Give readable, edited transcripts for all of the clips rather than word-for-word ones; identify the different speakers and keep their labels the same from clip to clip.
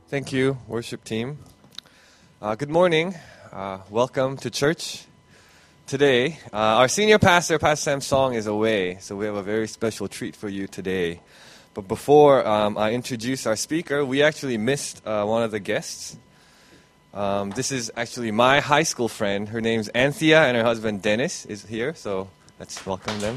Speaker 1: Thank you, worship team. Good morning. Welcome to church. Today, our senior pastor, Pastor Sam Song, is away, so we have a very special treat for you today. But before I introduce our speaker, we actually missed one of the guests. This is actually my high school friend. Her name's Anthea, and her husband Dennis is here, so let's welcome them.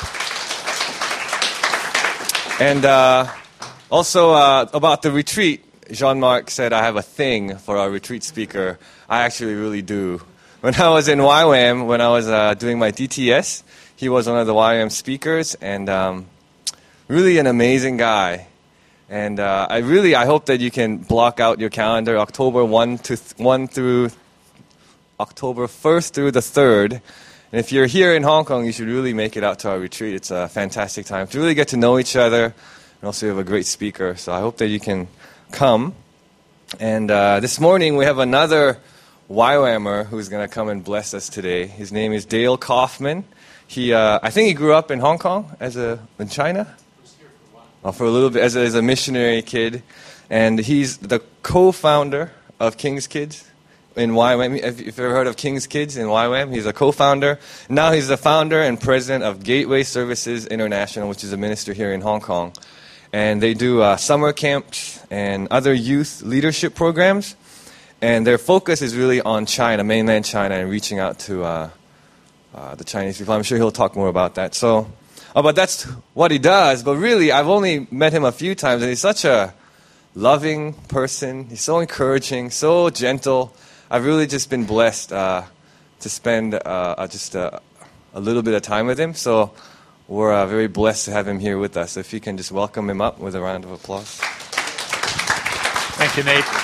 Speaker 1: And also about the retreat, Jean-Marc said I have a thing for our retreat speaker. I actually really do. When I was in YWAM, when I was doing my DTS, he was one of the YWAM speakers, and really an amazing guy. And I hope that you can block out your calendar October 1 through October 1st through the 3rd. And if you're here in Hong Kong, you should really make it out to our retreat. It's a fantastic time to really get to know each other. And also we have a great speaker. So I hope that you can come. And this morning we have another YWAMer who's going to come and bless us today. His name is Dale Kaufman. I think he grew up in Hong Kong in China? For a little bit as a missionary kid. And he's the co-founder of King's Kids in YWAM. If you've ever heard of King's Kids in YWAM, he's a co-founder. Now he's the founder and president of Gateway Services International, which is a ministry here in Hong Kong. And they do summer camps and other youth leadership programs. And their focus is really on China, mainland China, and reaching out to the Chinese people. I'm sure he'll talk more about that. So, but that's what he does. But really, I've only met him a few times, and he's such a loving person. He's so encouraging, so gentle. I've really just been blessed to spend just a little bit of time with him. So we're very blessed to have him here with us. If you can just welcome him up with a round of applause.
Speaker 2: Thank you, Nate.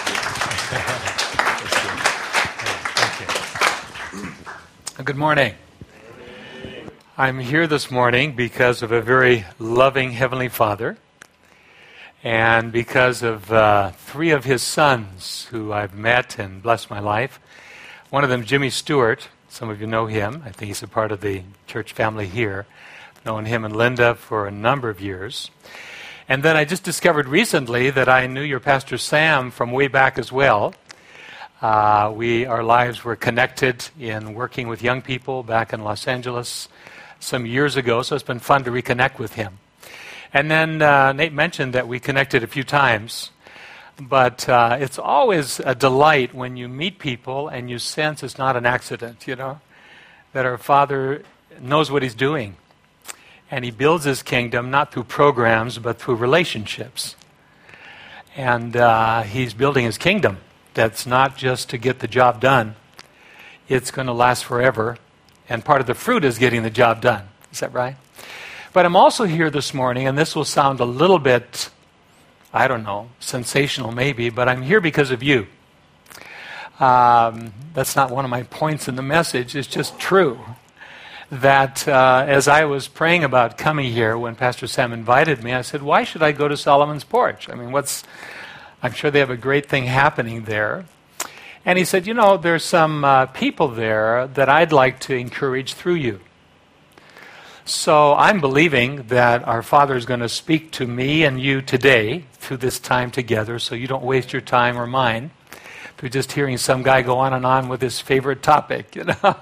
Speaker 2: Good morning. I'm here this morning because of a very loving Heavenly Father and because of 3 of His sons who I've met and blessed my life. One of them, Jimmy Stewart. Some of you know him. I think he's a part of the church family here. I've known him and Linda for a number of years. And then I just discovered recently that I knew your Pastor Sam from way back as well. Our lives were connected in working with young people back in Los Angeles some years ago, so it's been fun to reconnect with him. And then Nate mentioned that we connected a few times, but it's always a delight when you meet people and you sense it's not an accident, that our Father knows what He's doing. And He builds His kingdom not through programs, but through relationships. And He's building His kingdom. That's not just to get the job done. It's going to last forever. And part of the fruit is getting the job done. Is that right? But I'm also here this morning, and this will sound a little bit, sensational maybe, but I'm here because of you. That's not one of my points in the message. It's just true. That as I was praying about coming here when Pastor Sam invited me, I said, why should I go to Solomon's Porch? I mean, I'm sure they have a great thing happening there. And he said, there's some people there that I'd like to encourage through you. So I'm believing that our Father is going to speak to me and you today through this time together, so you don't waste your time or mine through just hearing some guy go on and on with his favorite topic,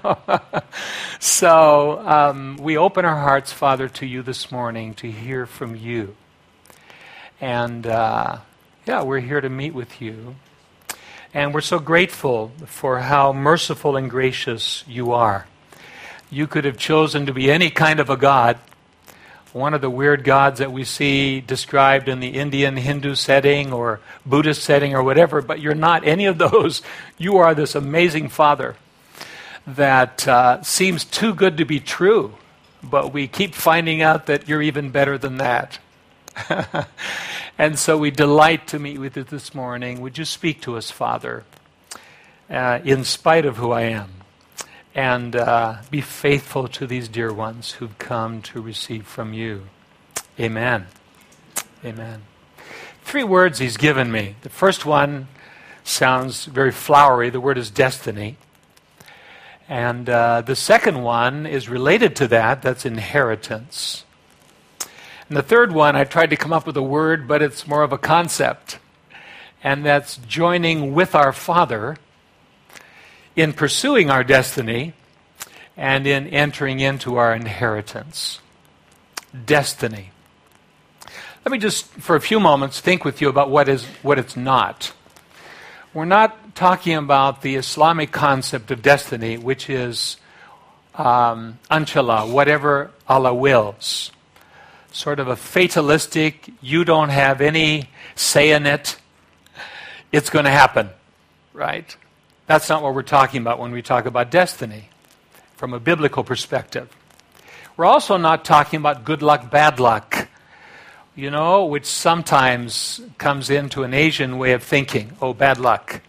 Speaker 2: So we open our hearts, Father, to you this morning to hear from you. And we're here to meet with you. And we're so grateful for how merciful and gracious you are. You could have chosen to be any kind of a god, one of the weird gods that we see described in the Indian Hindu setting or Buddhist setting or whatever, but you're not any of those. You are this amazing Father that seems too good to be true, but we keep finding out that you're even better than that. And so we delight to meet with you this morning. Would you speak to us, Father, in spite of who I am? And be faithful to these dear ones who've come to receive from you. Amen. Amen. 3 words He's given me. The first one sounds very flowery. The word is destiny. And the second one is related to that. That's inheritance. And the third one, I tried to come up with a word, but it's more of a concept. and that's joining with our Father in pursuing our destiny and in entering into our inheritance. Destiny. Let me just, for a few moments, think with you about what it's not. We're not talking about the Islamic concept of destiny, which is inshallah, whatever Allah wills. Sort of a fatalistic, you don't have any say in it, it's going to happen, right? That's not what we're talking about when we talk about destiny from a biblical perspective. We're also not talking about good luck, bad luck, which sometimes comes into an Asian way of thinking. Oh, bad luck.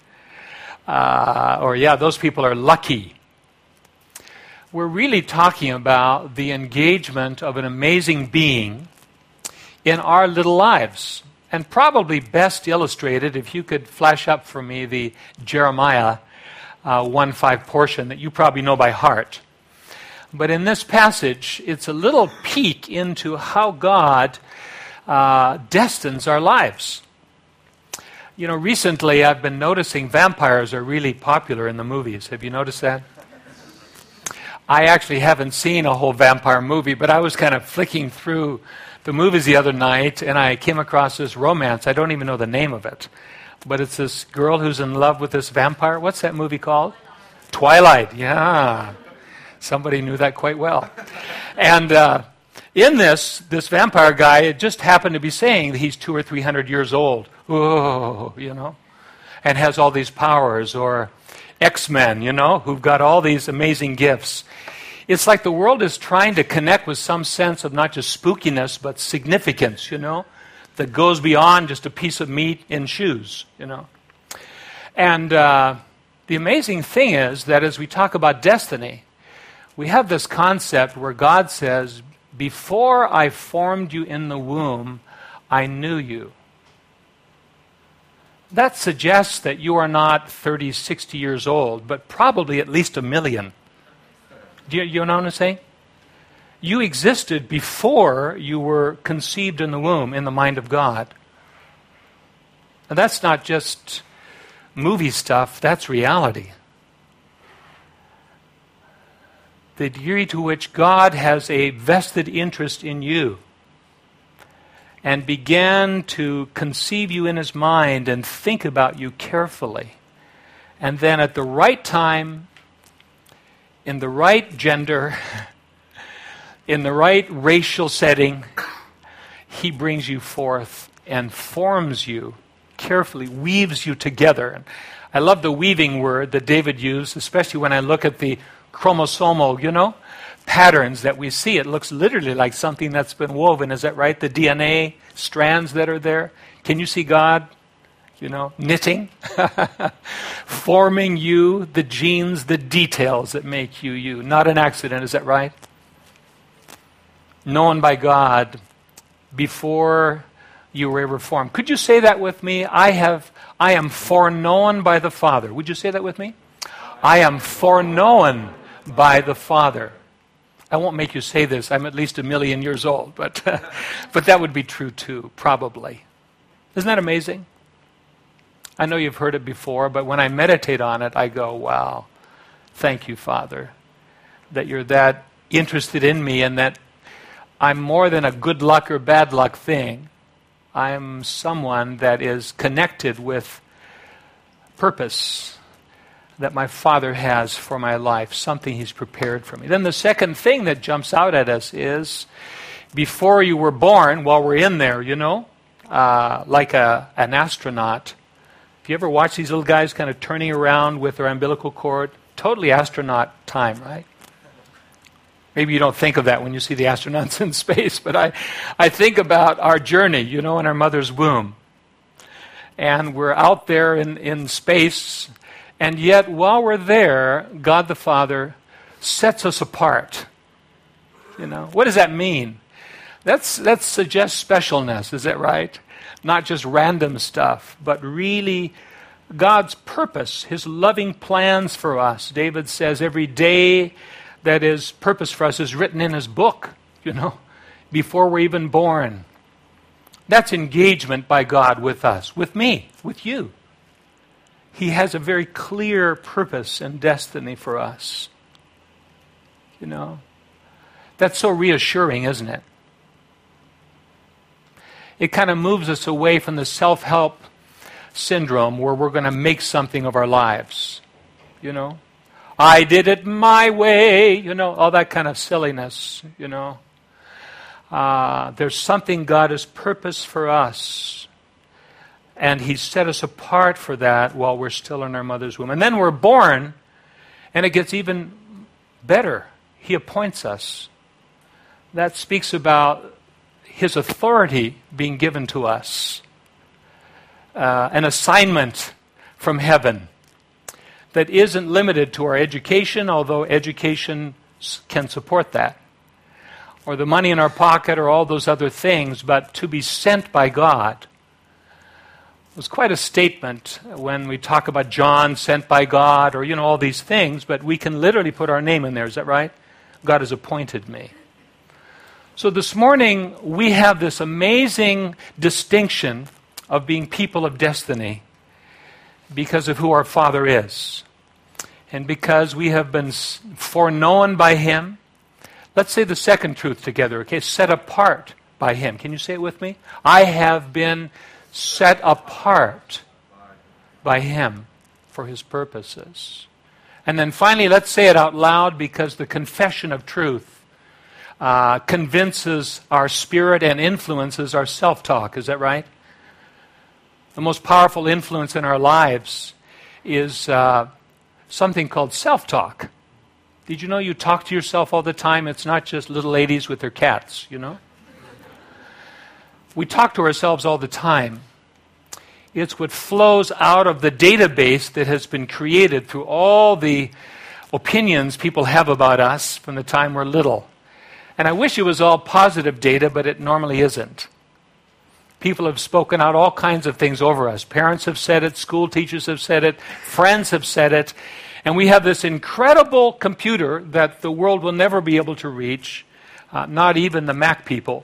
Speaker 2: Those people are lucky. We're really talking about the engagement of an amazing being in our little lives. And probably best illustrated, if you could flash up for me the Jeremiah 1:5 portion that you probably know by heart. But in this passage, it's a little peek into how God destines our lives. Recently I've been noticing vampires are really popular in the movies. Have you noticed that? I actually haven't seen a whole vampire movie, but I was kind of flicking through the movies the other night, and I came across this romance. I don't even know the name of it, but it's this girl who's in love with this vampire. What's that movie called? Twilight. Yeah. Somebody knew that quite well. And in this vampire guy, it just happened to be saying that he's 200 or 300 years old. Oh, and has all these powers. Or X-Men, who've got all these amazing gifts. It's like the world is trying to connect with some sense of not just spookiness, but significance, that goes beyond just a piece of meat in shoes, And the amazing thing is that as we talk about destiny, we have this concept where God says, before I formed you in the womb, I knew you. That suggests that you are not 30, 60 years old, but probably at least 1 million. Do you know what I'm saying? You existed before you were conceived in the womb, in the mind of God. And that's not just movie stuff, that's reality. The degree to which God has a vested interest in you and began to conceive you in his mind and think about you carefully. And then at the right time, in the right gender, in the right racial setting, he brings you forth and forms you carefully, weaves you together. And I love the weaving word that David used, especially when I look at the chromosomal, patterns that we see. It looks literally like something that's been woven. Is that right? The DNA strands that are there. Can you see God, knitting? Forming you, the genes, the details that make you you. Not an accident, is that right? Known by God before you were ever formed. Could you say that with me? I am foreknown by the Father. Would you say that with me? I am foreknown by the Father. I won't make you say this. I'm at least 1 million years old, but that would be true too, probably. Isn't that amazing? I know you've heard it before, but when I meditate on it, I go, wow, thank you, Father, that you're that interested in me and that I'm more than a good luck or bad luck thing. I'm someone that is connected with purpose that my Father has for my life, something he's prepared for me. Then the second thing that jumps out at us is, before you were born, while we're in there, like an astronaut. If you ever watch these little guys kind of turning around with their umbilical cord, totally astronaut time, right? Maybe you don't think of that when you see the astronauts in space, but I think about our journey, in our mother's womb. And we're out there in space. And yet, while we're there, God the Father sets us apart. What does that mean? That suggests specialness, is that right? Not just random stuff, but really God's purpose, his loving plans for us. David says every day that is purpose for us is written in his book, before we're even born. That's engagement by God with us, with me, with you. He has a very clear purpose and destiny for us. You know, that's so reassuring, isn't it? It kind of moves us away from the self-help syndrome where we're going to make something of our lives. You know, I did it my way, you know, all that kind of silliness, you know. There's something God has purposed for us. And He set us apart for that while we're still in our mother's womb. And then we're born, and it gets even better. He appoints us. That speaks about His authority being given to us. An assignment from heaven that isn't limited to our education, although education can support that, or the money in our pocket, or all those other things, but to be sent by God. It was quite a statement when we talk about John sent by God, or, you know, all these things, but we can literally put our name in there. Is that right? God has appointed me. So this morning, we have this amazing distinction of being people of destiny because of who our Father is. And because we have been foreknown by Him. Let's say the second truth together, okay? Set apart by Him. Can you say it with me? I have been set apart by Him for His purposes. And then finally, let's say it out loud, because the confession of truth convinces our spirit and influences our self-talk. Is that right? The most powerful influence in our lives is something called self-talk. Did you know you talk to yourself all the time? It's not just little ladies with their cats, you know? We talk to ourselves all the time. It's what flows out of the database that has been created through all the opinions people have about us from the time we're little. And I wish it was all positive data, but it normally isn't. People have spoken out all kinds of things over us. Parents have said it, school teachers have said it, friends have said it. And we have this incredible computer that the world will never be able to reach, not even the Mac people.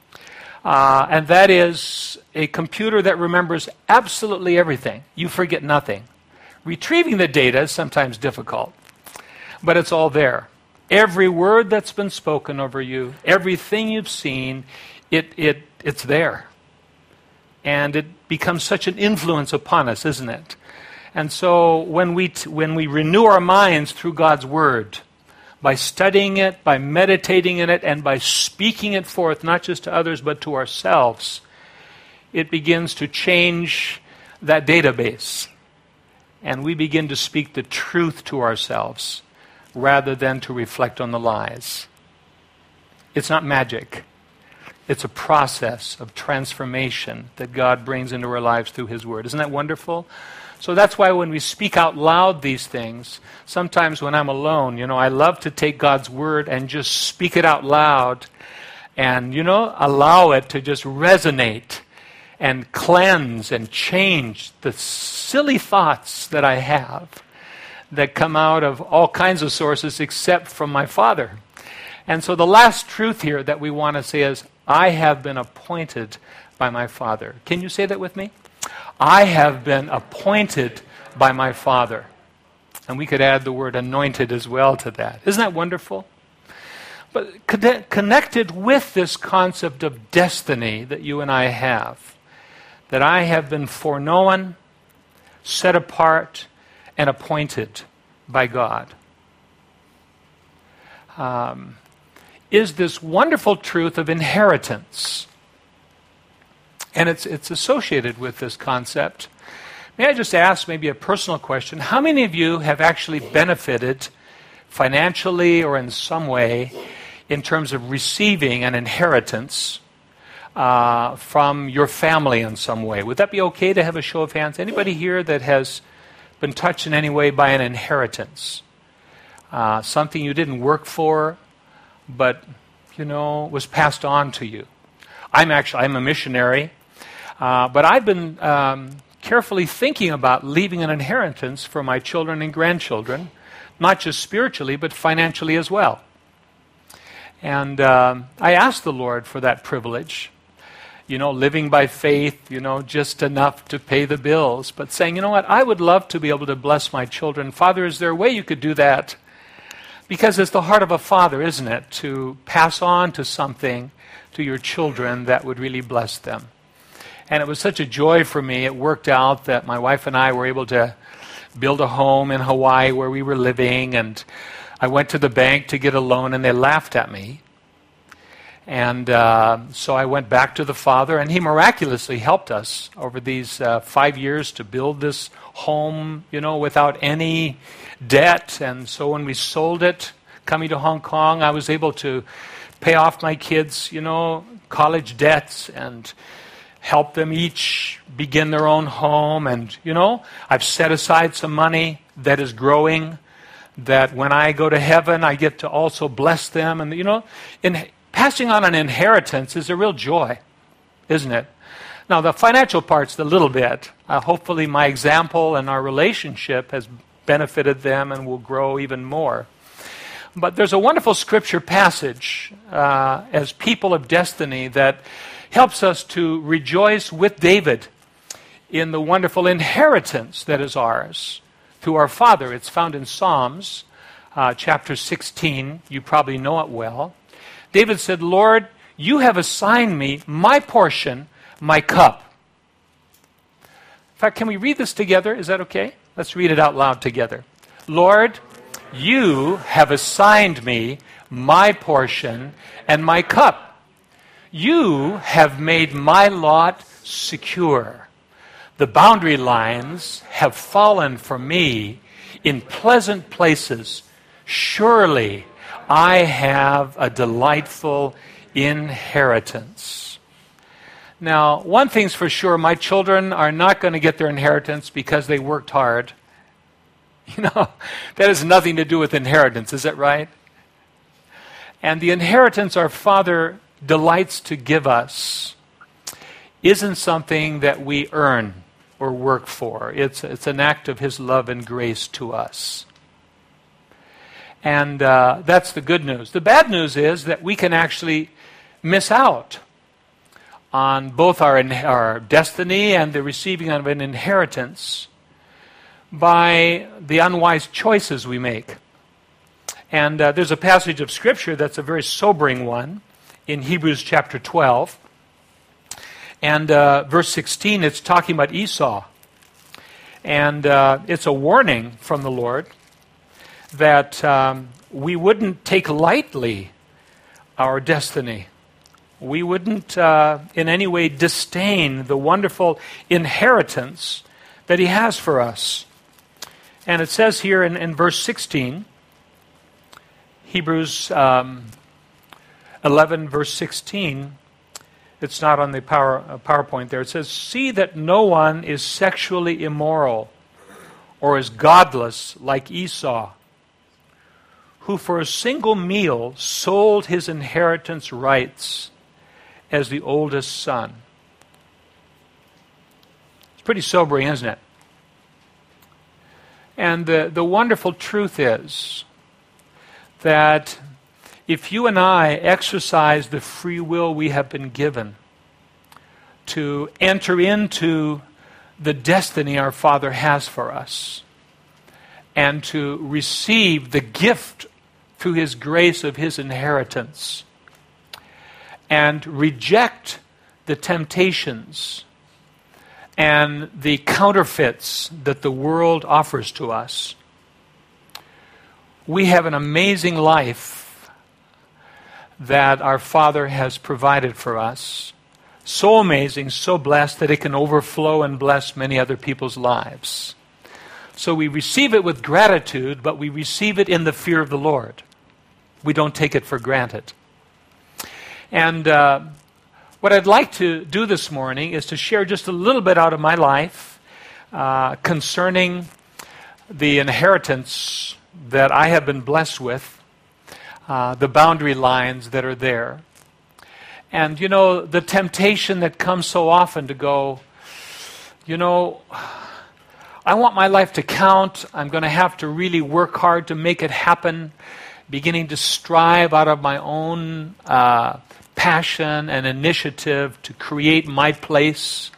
Speaker 2: And that is a computer that remembers absolutely everything. You forget nothing. Retrieving the data is sometimes difficult, but it's all there. Every word that's been spoken over you, everything you've seen, it's there. And it becomes such an influence upon us, isn't it? And so when we renew our minds through God's Word, by studying it, by meditating in it, and by speaking it forth, not just to others, but to ourselves, it begins to change that database. And we begin to speak the truth to ourselves, rather than to reflect on the lies. It's not magic. It's a process of transformation that God brings into our lives through His Word. Isn't that wonderful? So that's why when we speak out loud these things, sometimes when I'm alone, you know, I love to take God's Word and just speak it out loud and, you know, allow it to just resonate and cleanse and change the silly thoughts that I have that come out of all kinds of sources except from my Father. And so the last truth here that we want to say is, I have been appointed by my Father. Can you say that with me? I have been appointed by my Father. And we could add the word anointed as well to that. Isn't that wonderful? But connected with this concept of destiny that you and I have, that I have been foreknown, set apart, and appointed by God, is this wonderful truth of inheritance. And it's associated with this concept. May I just ask maybe a personal question? How many of you have actually benefited financially or in some way in terms of receiving an inheritance from your family in some way? Would that be okay to have a show of hands? Anybody here that has been touched in any way by an inheritance? Something you didn't work for, but, you know, was passed on to you. I'm a missionary, but I've been carefully thinking about leaving an inheritance for my children and grandchildren, not just spiritually, but financially as well. And I asked the Lord for that privilege. living by faith, just enough to pay the bills, but saying, you know what, I would love to be able to bless my children. Father, is there a way you could do that? Because it's the heart of a father, isn't it, to pass on to something to your children that would really bless them. And it was such a joy for me. It worked out that my wife and I were able to build a home in Hawaii where we were living, and I went to the bank to get a loan, and they laughed at me. And so I went back to the Father, and He miraculously helped us over these 5 years to build this home, without any debt. And so when we sold it, coming to Hong Kong, I was able to pay off my kids, college debts and help them each begin their own home. And, I've set aside some money that is growing, that when I go to heaven, I get to also bless them. And, in passing on an inheritance is a real joy, isn't it? Now, the financial part's the little bit. Hopefully my example and our relationship has benefited them and will grow even more. But there's a wonderful scripture passage as people of destiny that helps us to rejoice with David in the wonderful inheritance that is ours through our Father. It's found in Psalms chapter 16. You probably know it well. David said, Lord, you have assigned me my portion, my cup. In fact, can we read this together? Is that okay? Let's read it out loud together. Lord, you have assigned me my portion and my cup. You have made my lot secure. The boundary lines have fallen for me in pleasant places. Surely I have a delightful inheritance. Now, one thing's for sure, my children are not going to get their inheritance because they worked hard. That has nothing to do with inheritance, is that right? And the inheritance our Father delights to give us isn't something that we earn or work for. It's an act of His love and grace to us. And that's the good news. The bad news is that we can actually miss out on both our destiny and the receiving of an inheritance by the unwise choices we make. And there's a passage of Scripture that's a very sobering one in Hebrews chapter 12. And verse 16, it's talking about Esau. And it's a warning from the Lord that we wouldn't take lightly our destiny. We wouldn't in any way disdain the wonderful inheritance that He has for us. And it says here in verse 16, Hebrews 11, verse 16, it's not on the PowerPoint there. It says, see that no one is sexually immoral or is godless like Esau, who for a single meal sold his inheritance rights as the oldest son. It's pretty sobering, isn't it? And the wonderful truth is that if you and I exercise the free will we have been given to enter into the destiny our Father has for us and to receive the gift through His grace of His inheritance and reject the temptations and the counterfeits that the world offers to us, we have an amazing life that our Father has provided for us. So amazing, so blessed that it can overflow and bless many other people's lives. So we receive it with gratitude, but we receive it in the fear of the Lord. We don't take it for granted. And what I'd like to do this morning is to share just a little bit out of my life concerning the inheritance that I have been blessed with, the boundary lines that are there. And, the temptation that comes so often to go, I want my life to count. I'm going to have to really work hard to make it happen, beginning to strive out of my own passion and initiative to create my place,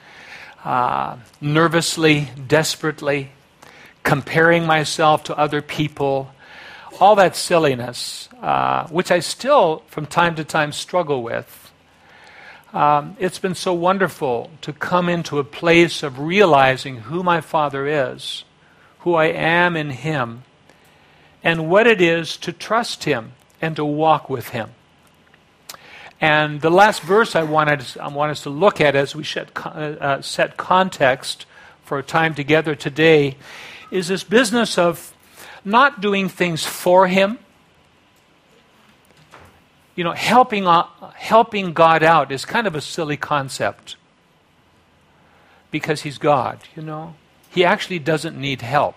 Speaker 2: nervously, desperately, comparing myself to other people, all that silliness, which I still from time to time struggle with. It's been so wonderful to come into a place of realizing who my Father is, who I am in Him, and what it is to trust Him and to walk with Him. And the last verse I want us to look at as we set context for a time together today is this business of not doing things for Him. You know, helping God out is kind of a silly concept because He's God, you know. He actually doesn't need help.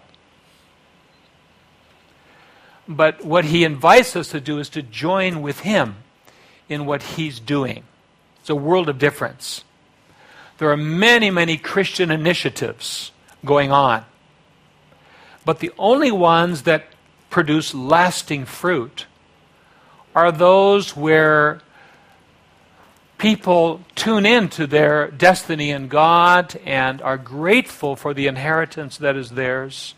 Speaker 2: But what He invites us to do is to join with Him in what He's doing. It's a world of difference. There are many, many Christian initiatives going on. But the only ones that produce lasting fruit are those where people tune into their destiny in God and are grateful for the inheritance that is theirs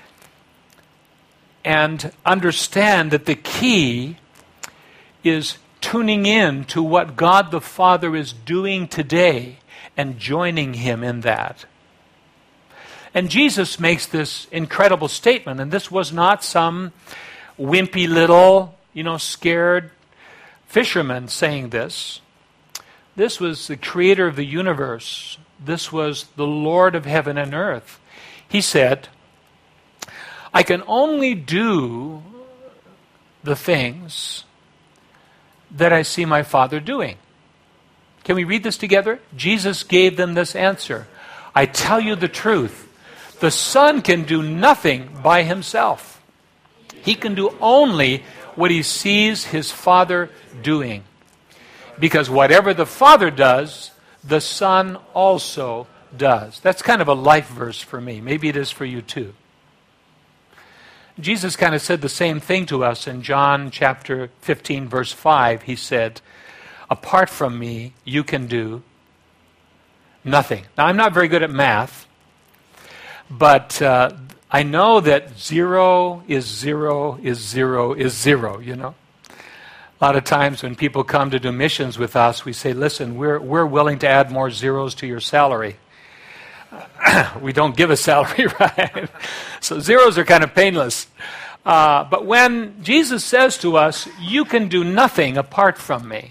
Speaker 2: and understand that the key is tuning in to what God the Father is doing today and joining Him in that. And Jesus makes this incredible statement, and this was not some wimpy little, scared fisherman saying this. This was the creator of the universe. This was the Lord of heaven and earth. He said, I can only do the things that I see my Father doing. Can we read this together? Jesus gave them this answer. I tell you the truth. The Son can do nothing by Himself. He can do only what He sees His Father doing. Because whatever the Father does, the Son also does. That's kind of a life verse for me. Maybe it is for you too. Jesus kind of said the same thing to us in John chapter 15, verse 5. He said, apart from me, you can do nothing. Now, I'm not very good at math, but I know that 0 is 0 is 0 is 0, A lot of times when people come to do missions with us, we say, listen, we're willing to add more zeros to your salary. We don't give a salary, right? So zeros are kind of painless. But when Jesus says to us, you can do nothing apart from me,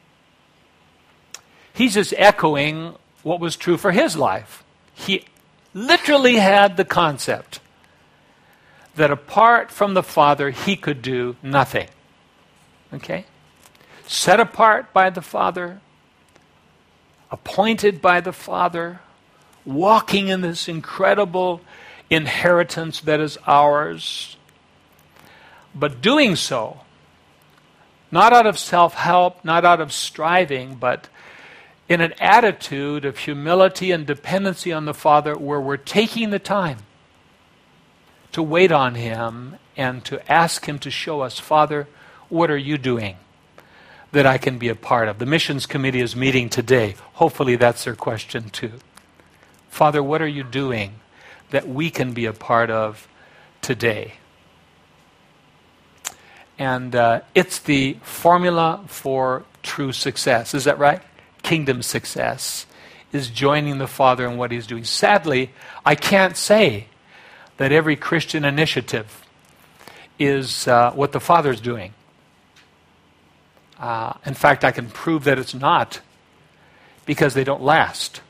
Speaker 2: He's just echoing what was true for His life. He literally had the concept that apart from the Father, He could do nothing. Okay? Set apart by the Father, appointed by the Father, walking in this incredible inheritance that is ours, but doing so, not out of self-help, not out of striving, but in an attitude of humility and dependency on the Father where we're taking the time to wait on Him and to ask Him to show us, Father, what are you doing that I can be a part of? The missions committee is meeting today. Hopefully that's their question too. Father, what are you doing that we can be a part of today? And it's the formula for true success. Is that right? Kingdom success is joining the Father in what He's doing. Sadly, I can't say that every Christian initiative is what the Father's doing. In fact, I can prove that it's not because they don't last.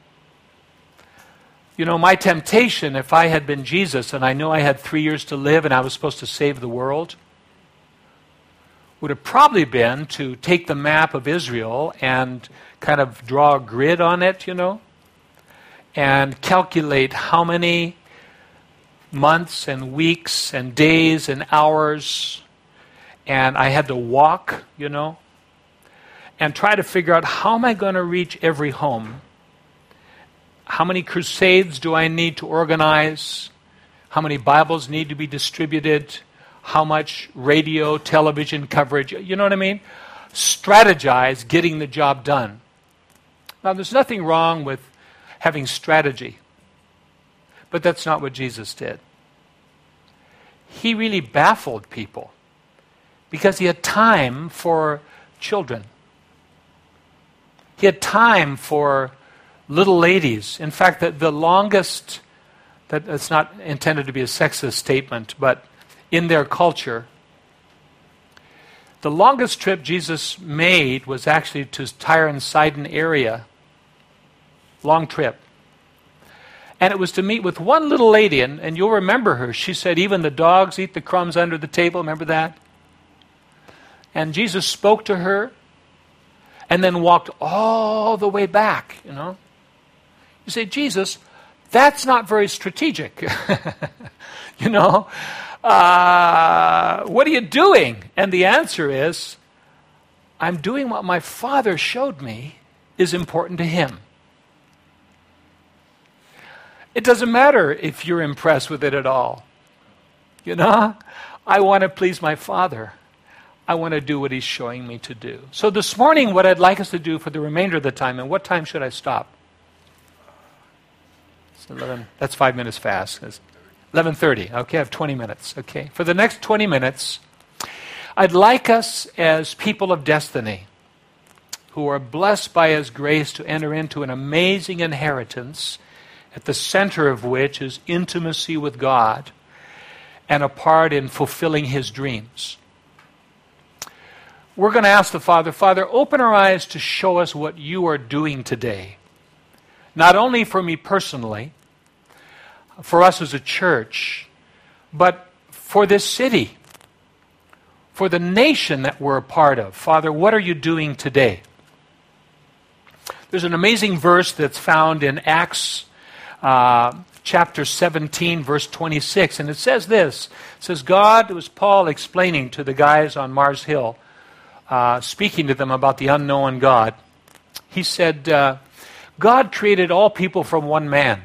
Speaker 2: My temptation, if I had been Jesus and I knew I had 3 years to live and I was supposed to save the world, would have probably been to take the map of Israel and kind of draw a grid on it, and calculate how many months and weeks and days and hours, and I had to walk, and try to figure out how am I going to reach every home. How many crusades do I need to organize? How many Bibles need to be distributed? How much radio, television coverage? You know what I mean? strategize getting the job done. Now, there's nothing wrong with having strategy, but that's not what Jesus did. He really baffled people because he had time for children. He had time for little ladies. In fact, the longest, that's not intended to be a sexist statement, but in their culture, the longest trip Jesus made was actually to Tyre and Sidon area. Long trip. And it was to meet with one little lady, and you'll remember her. She said, even the dogs eat the crumbs under the table. Remember that? And Jesus spoke to her and then walked all the way back, you know. You say, Jesus, that's not very strategic. You know, what are you doing? And the answer is, I'm doing what my Father showed me is important to him. It doesn't matter if you're impressed with it at all. You know, I want to please my Father. I want to do what he's showing me to do. So this morning, what I'd like us to do for the remainder of the time, and what time should I stop? It's 11, that's 5 minutes fast. It's 11:30. Okay, I have 20 minutes. Okay, for the next 20 minutes, I'd like us as people of destiny who are blessed by his grace to enter into an amazing inheritance at the center of which is intimacy with God and a part in fulfilling his dreams. We're going to ask the Father, Father, open our eyes to show us what you are doing today. Not only for me personally, for us as a church, but for this city, for the nation that we're a part of. Father, what are you doing today? There's an amazing verse that's found in Acts chapter 17, verse 26, and it says this. It says, God, it was Paul explaining to the guys on Mars Hill, speaking to them about the unknown God. He said, God created all people from one man,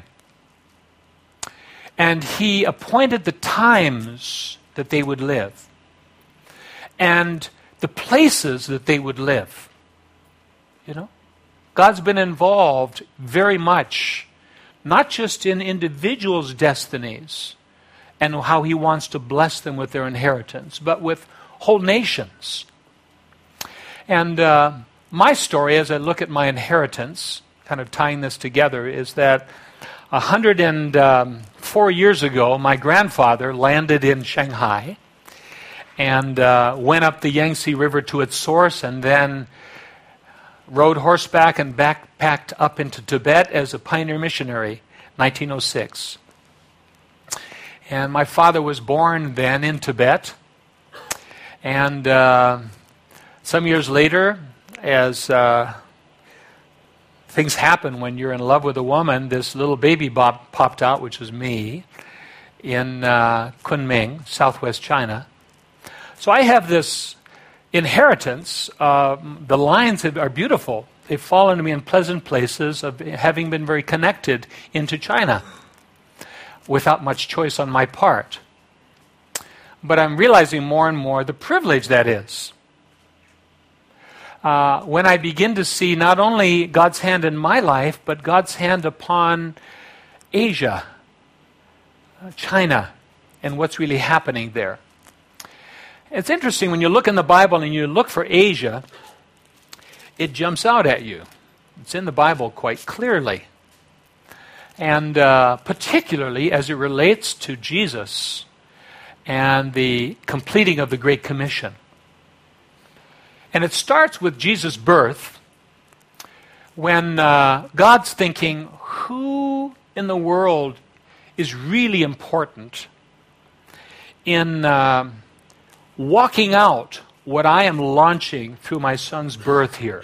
Speaker 2: and he appointed the times that they would live and the places that they would live. You know, God's been involved very much, not just in individuals' destinies and how he wants to bless them with their inheritance, but with whole nations. And my story, as I look at my inheritance, kind of tying this together, is that 104 years ago, my grandfather landed in Shanghai and went up the Yangtze River to its source and then rode horseback and backpacked up into Tibet as a pioneer missionary, 1906. And my father was born then in Tibet. And some years later, as things happen when you're in love with a woman, this little baby popped out, which was me, in Kunming, southwest China. So I have this inheritance. The lines are beautiful. They've fallen to me in pleasant places of having been very connected into China without much choice on my part. But I'm realizing more and more the privilege that is. When I begin to see not only God's hand in my life, but God's hand upon Asia, China, and what's really happening there. It's interesting when you look in the Bible and you look for Asia, it jumps out at you. It's in the Bible quite clearly. And particularly as it relates to Jesus and the completing of the Great Commission. And it starts with Jesus' birth, when God's thinking, who in the world is really important in walking out what I am launching through my son's birth here,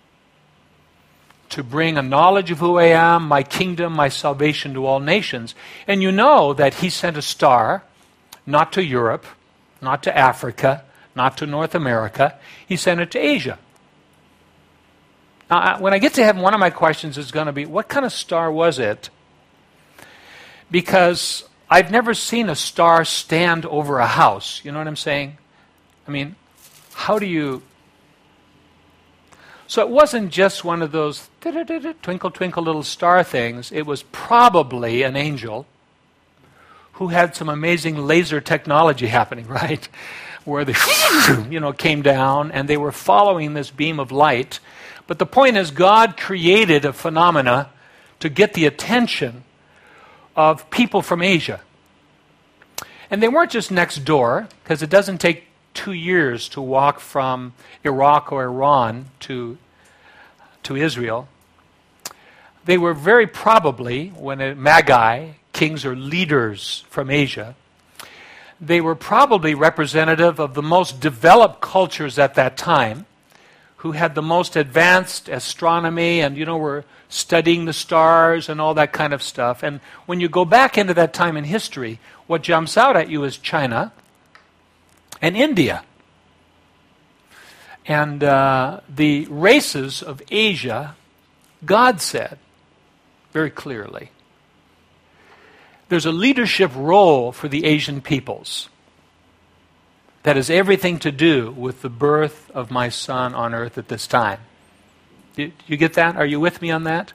Speaker 2: to bring a knowledge of who I am, my kingdom, my salvation to all nations. And you know that he sent a star, not to Europe, not to Africa, not to North America. He sent it to Asia. Now, when I get to heaven, one of my questions is going to be, what kind of star was it? Because I've never seen a star stand over a house. You know what I'm saying? I mean, how do you So it wasn't just one of those twinkle, twinkle little star things. It was probably an angel who had some amazing laser technology happening, right? Where they, came down and they were following this beam of light. But the point is, God created a phenomena to get the attention of people from Asia. And they weren't just next door, because it doesn't take 2 years to walk from Iraq or Iran to Israel. They were very probably, Magi, kings or leaders from Asia, they were probably representative of the most developed cultures at that time, who had the most advanced astronomy and, were studying the stars and all that kind of stuff. And when you go back into that time in history, what jumps out at you is China and India. And the races of Asia, God said very clearly, there's a leadership role for the Asian peoples that has everything to do with the birth of my son on earth at this time. Do you get that? Are you with me on that?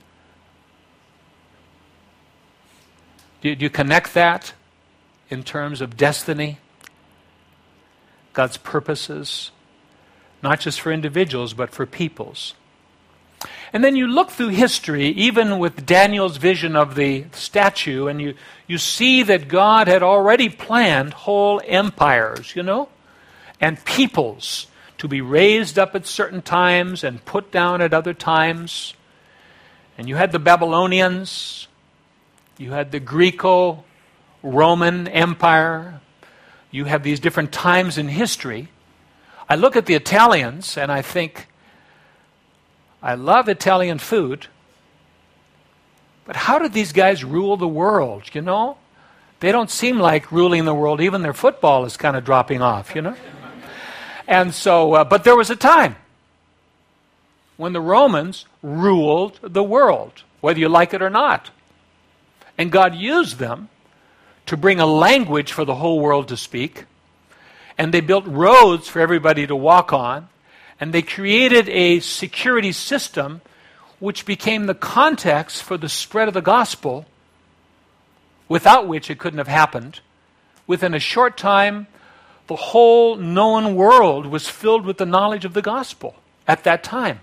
Speaker 2: Do you connect that in terms of destiny? God's purposes, not just for individuals, but for peoples. And then you look through history, even with Daniel's vision of the statue, and you see that God had already planned whole empires, and peoples to be raised up at certain times and put down at other times. And you had the Babylonians, you had the Greco-Roman Empire, you have these different times in history. I look at the Italians and I think, I love Italian food, but how did these guys rule the world, They don't seem like ruling the world. Even their football is kind of dropping off, And so, but there was a time when the Romans ruled the world, whether you like it or not. And God used them to bring a language for the whole world to speak. And they built roads for everybody to walk on. And they created a security system which became the context for the spread of the gospel, without which it couldn't have happened. Within a short time, the whole known world was filled with the knowledge of the gospel at that time.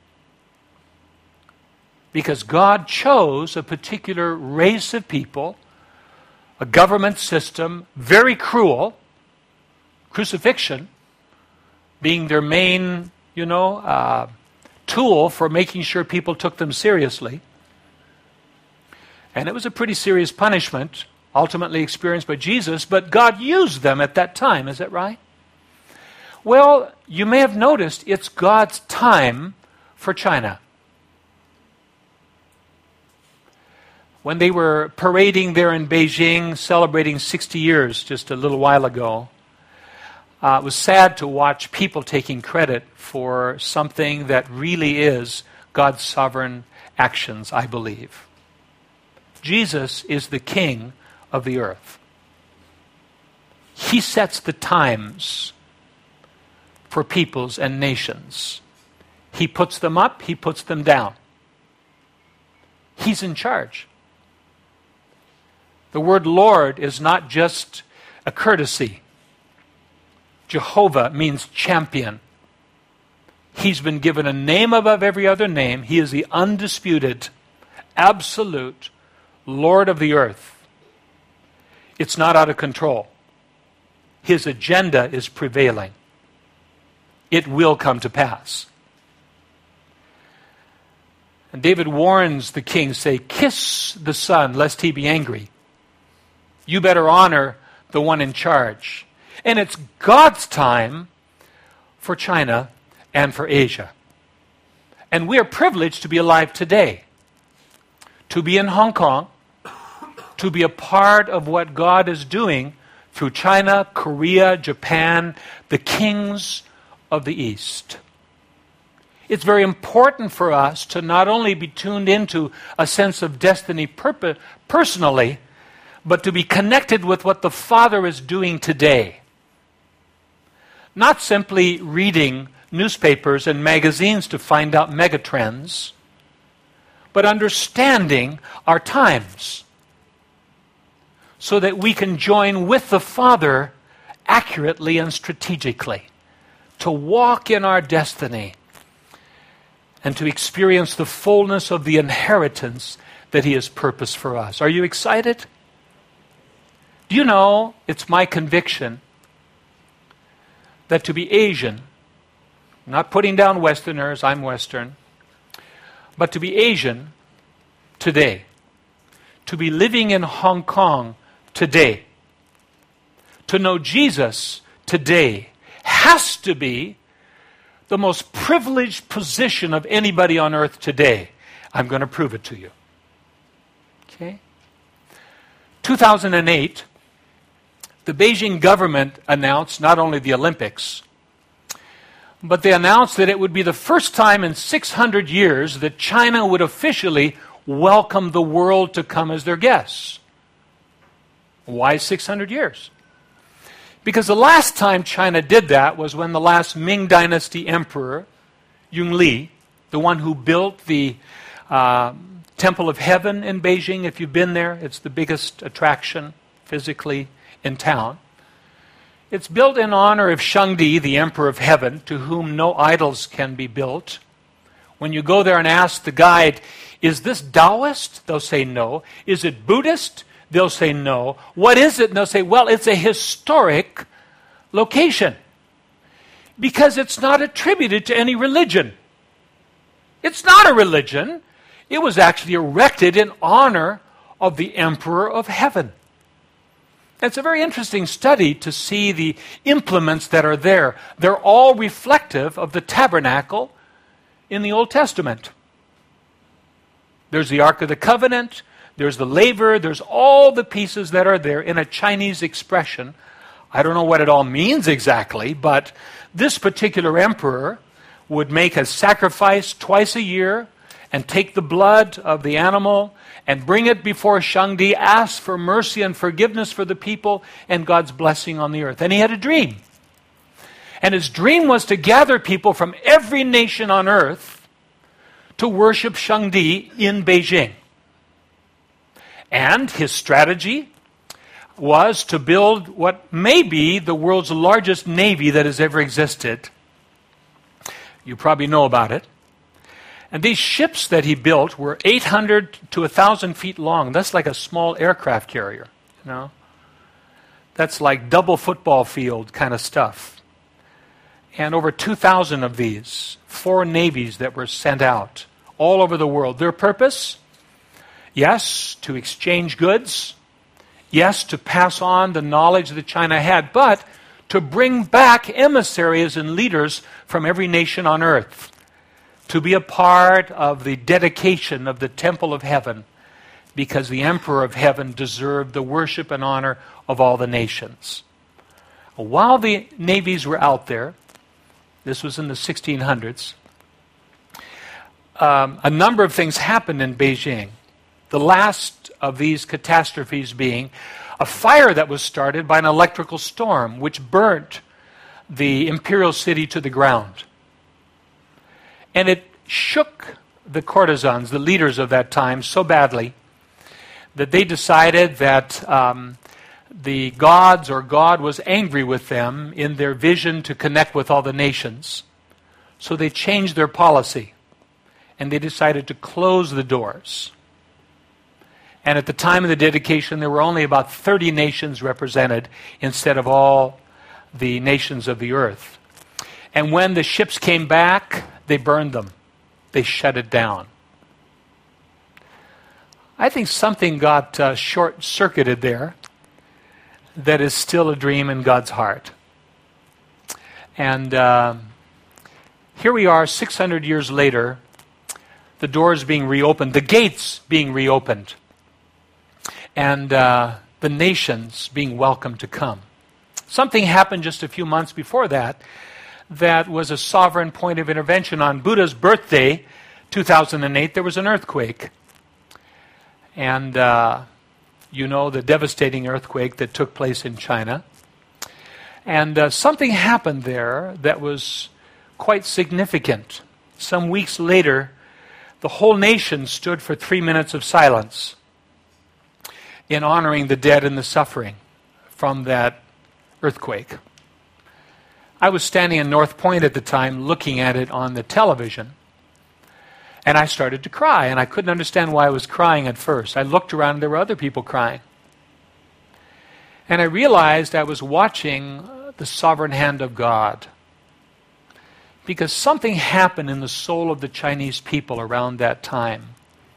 Speaker 2: Because God chose a particular race of people, a government system, very cruel, crucifixion being their main, tool for making sure people took them seriously. And it was a pretty serious punishment, ultimately experienced by Jesus, but God used them at that time, is that right? Well, you may have noticed it's God's time for China. When they were parading there in Beijing, celebrating 60 years just a little while ago, it was sad to watch people taking credit for something that really is God's sovereign actions, I believe. Jesus is the King of the earth. He sets the times for peoples and nations. He puts them up, he puts them down. He's in charge. The word Lord is not just a courtesy. Jehovah means champion. He's been given a name above every other name. He is the undisputed, absolute Lord of the earth. It's not out of control. His agenda is prevailing. It will come to pass. And David warns the king, say, kiss the son lest he be angry. You better honor the one in charge. And it's God's time for China and for Asia. And we are privileged to be alive today, to be in Hong Kong, to be a part of what God is doing through China, Korea, Japan, the kings of the East. It's very important for us to not only be tuned into a sense of destiny personally, but to be connected with what the Father is doing today. Not simply reading newspapers and magazines to find out megatrends, but understanding our times so that we can join with the Father accurately and strategically to walk in our destiny and to experience the fullness of the inheritance that He has purposed for us. Are you excited? Do you know, it's my conviction that to be Asian, not putting down Westerners, I'm Western, but to be Asian today, to be living in Hong Kong today, to know Jesus today, has to be the most privileged position of anybody on earth today. I'm going to prove it to you. Okay? 2008, the Beijing government announced not only the Olympics, but they announced that it would be the first time in 600 years that China would officially welcome the world to come as their guests. Why 600 years? Because the last time China did that was when the last Ming Dynasty emperor, Yongle, the one who built the Temple of Heaven in Beijing. If you've been there, it's the biggest attraction physically in town. It's built in honor of Shangdi, the Emperor of Heaven, to whom no idols can be built. When you go there and ask the guide, is this Taoist? They'll say no. Is it Buddhist? They'll say no. What is it? And they'll say, well, it's a historic location because it's not attributed to any religion. It's not a religion. It was actually erected in honor of the Emperor of Heaven. It's a very interesting study to see the implements that are there. They're all reflective of the tabernacle in the Old Testament. There's the Ark of the Covenant, there's the laver, there's all the pieces that are there in a Chinese expression. I don't know what it all means exactly, but this particular emperor would make a sacrifice twice a year and take the blood of the animal and bring it before Shangdi, ask for mercy and forgiveness for the people and God's blessing on the earth. And he had a dream. And his dream was to gather people from every nation on earth to worship Shangdi in Beijing. And his strategy was to build what may be the world's largest navy that has ever existed. You probably know about it. And these ships that he built were 800 to 1,000 feet long. That's like a small aircraft carrier, you know. That's like double football field kind of stuff. And over 2,000 of these, 4 navies that were sent out all over the world. Their purpose? Yes, to exchange goods. Yes, to pass on the knowledge that China had, but to bring back emissaries and leaders from every nation on earth to be a part of the dedication of the Temple of Heaven, because the Emperor of Heaven deserved the worship and honor of all the nations. While the navies were out there, this was in the 1600s, a number of things happened in Beijing. The last of these catastrophes being a fire that was started by an electrical storm which burnt the imperial city to the ground. And it shook the courtesans, the leaders of that time, so badly that they decided that the gods or God was angry with them in their vision to connect with all the nations. So they changed their policy and they decided to close the doors. And at the time of the dedication, there were only about 30 nations represented instead of all the nations of the earth. And when the ships came back, they burned them. They shut it down. I think something got short-circuited there that is still a dream in God's heart. And here we are 600 years later, the doors being reopened, the gates being reopened, and the nations being welcome to come. Something happened just a few months before that was a sovereign point of intervention. On Buddha's birthday, 2008, there was an earthquake. And you know the devastating earthquake that took place in China. And something happened there that was quite significant. Some weeks later, the whole nation stood for 3 minutes of silence in honoring the dead and the suffering from that earthquake. I was standing in North Point at the time looking at it on the television, and I started to cry, and I couldn't understand why I was crying at first. I looked around and there were other people crying. And I realized I was watching the sovereign hand of God, because something happened in the soul of the Chinese people around that time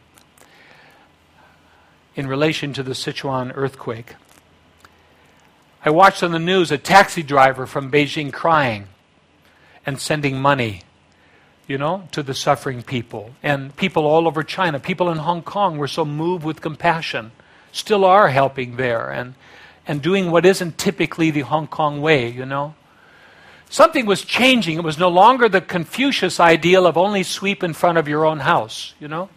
Speaker 2: in relation to the Sichuan earthquake. I watched on the news a taxi driver from Beijing crying and sending money, to the suffering people. And people all over China, people in Hong Kong were so moved with compassion, still are helping there and doing what isn't typically the Hong Kong way, Something was changing. It was no longer the Confucius ideal of only sweep in front of your own house, the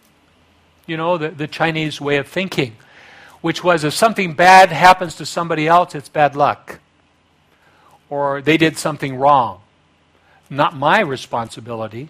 Speaker 2: Chinese way of thinking, which was if something bad happens to somebody else, it's bad luck. Or they did something wrong. Not my responsibility.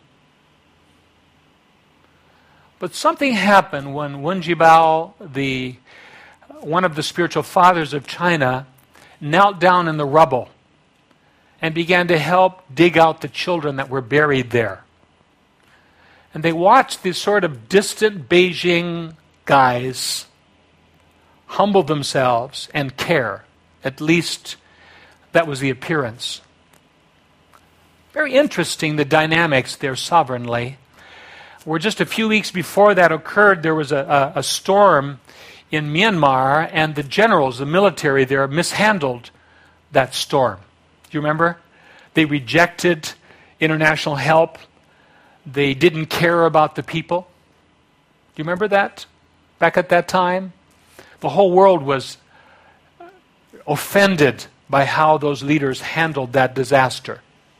Speaker 2: But something happened when Wen Jiabao, one of the spiritual fathers of China, knelt down in the rubble and began to help dig out the children that were buried there. And they watched these sort of distant Beijing guys humble themselves and care. At least that was the appearance. Very interesting, the dynamics there sovereignly. Where just a few weeks before that occurred, there was a storm in Myanmar, and the generals, the military there, mishandled that storm. Do you remember? They rejected international help. They didn't care about the people. Do you remember that? Back at that time? The whole world was offended by how those leaders handled that disaster.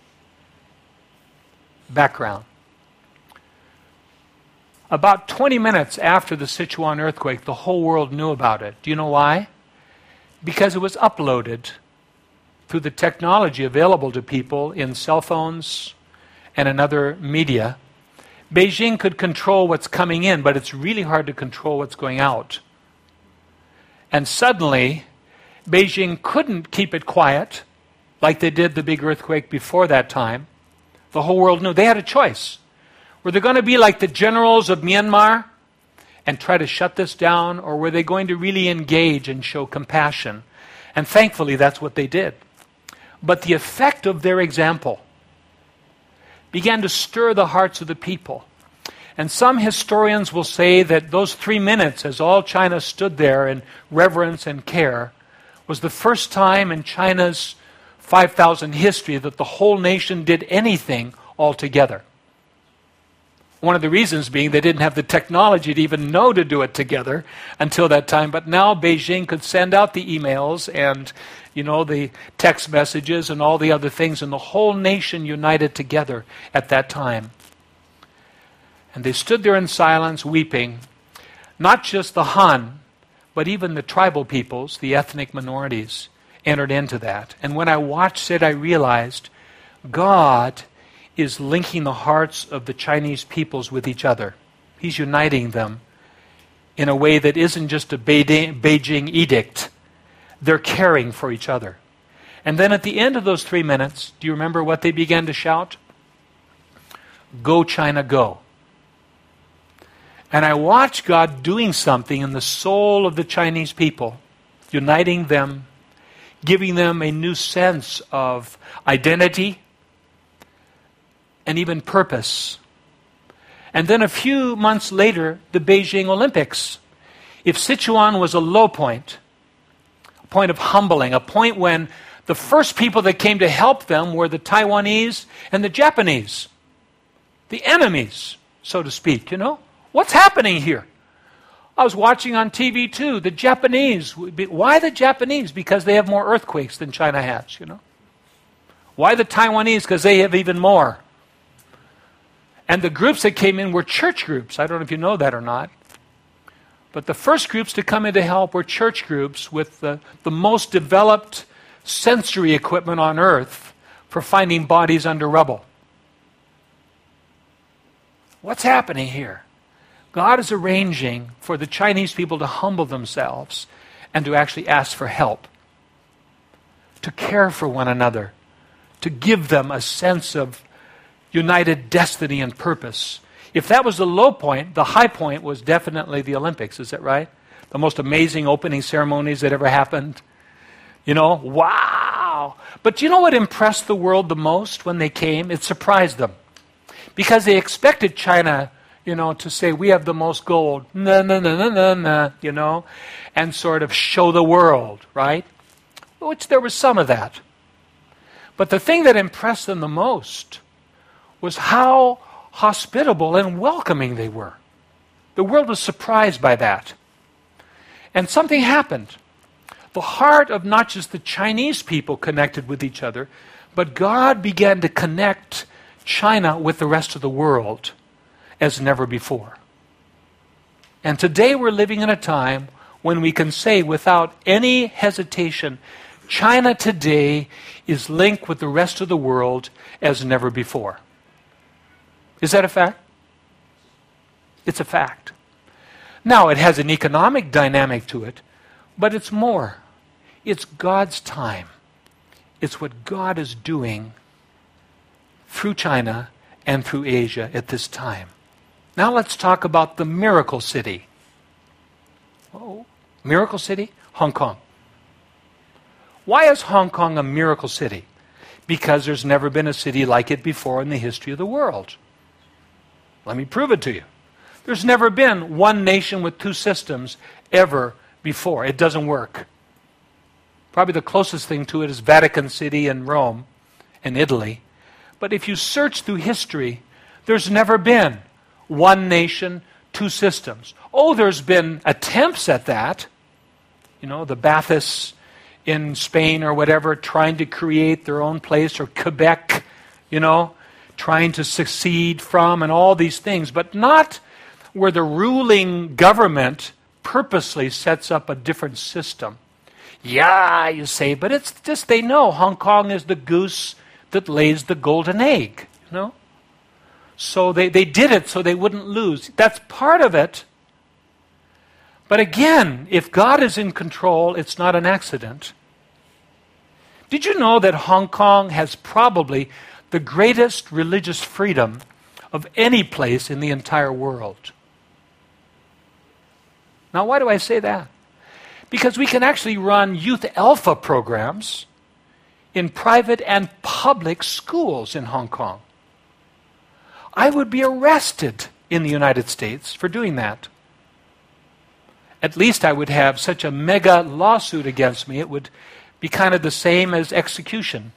Speaker 2: Background. About 20 minutes after the Sichuan earthquake, the whole world knew about it. Do you know why? Because it was uploaded through the technology available to people in cell phones and in other media. Beijing could control what's coming in, but it's really hard to control what's going out. And suddenly, Beijing couldn't keep it quiet like they did the big earthquake before that time. The whole world knew. They had a choice. Were they going to be like the generals of Myanmar and try to shut this down, or were they going to really engage and show compassion? And thankfully, that's what they did. But the effect of their example began to stir the hearts of the people. And some historians will say that those 3 minutes, as all China stood there in reverence and care, was the first time in China's 5,000 history that the whole nation did anything all together. One of the reasons being they didn't have the technology to even know to do it together until that time. But now Beijing could send out the emails and, the text messages and all the other things, and the whole nation united together at that time. And they stood there in silence, weeping. Not just the Han, but even the tribal peoples, the ethnic minorities, entered into that. And when I watched it, I realized God is linking the hearts of the Chinese peoples with each other. He's uniting them in a way that isn't just a Beijing edict. They're caring for each other. And then at the end of those 3 minutes, do you remember what they began to shout? Go, China, go. And I watched God doing something in the soul of the Chinese people, uniting them, giving them a new sense of identity and even purpose. And then a few months later, the Beijing Olympics. If Sichuan was a low point, a point of humbling, a point when the first people that came to help them were the Taiwanese and the Japanese, the enemies, so to speak, What's happening here? I was watching on TV too, the Japanese. Why the Japanese? Because they have more earthquakes than China has, Why the Taiwanese? Because they have even more. And the groups that came in were church groups. I don't know if you know that or not. But the first groups to come in to help were church groups with the most developed sensory equipment on earth for finding bodies under rubble. What's happening here? God is arranging for the Chinese people to humble themselves and to actually ask for help, to care for one another, to give them a sense of united destiny and purpose. If that was the low point, the high point was definitely the Olympics, is that right? The most amazing opening ceremonies that ever happened. Wow! But you know what impressed the world the most when they came? It surprised them. Because they expected China, to say, we have the most gold, and sort of show the world, right? Which there was some of that. But the thing that impressed them the most was how hospitable and welcoming they were. The world was surprised by that. And something happened. The heart of not just the Chinese people connected with each other, but God began to connect China with the rest of the world as never before. And today we're living in a time when we can say without any hesitation, China today is linked with the rest of the world as never before. Is that a fact? It's a fact. Now, it has an economic dynamic to it, but it's more. It's God's time. It's what God is doing through China and through Asia at this time. Now let's talk about the miracle city. Oh, miracle city? Hong Kong. Why is Hong Kong a miracle city? Because there's never been a city like it before in the history of the world. Let me prove it to you. There's never been one nation with two systems ever before. It doesn't work. Probably the closest thing to it is Vatican City in Rome, in Italy. But if you search through history, there's never been one nation, two systems. Oh, there's been attempts at that. The Baathists in Spain or whatever, trying to create their own place, or Quebec, trying to succeed from, and all these things, but not where the ruling government purposely sets up a different system. Yeah, you say, but it's just they know Hong Kong is the goose that lays the golden egg, So they did it so they wouldn't lose. That's part of it. But again, if God is in control, it's not an accident. Did you know that Hong Kong has probably the greatest religious freedom of any place in the entire world? Now, why do I say that? Because we can actually run Youth Alpha programs in private and public schools in Hong Kong. I would be arrested in the United States for doing that. At least I would have such a mega lawsuit against me, it would be kind of the same as execution,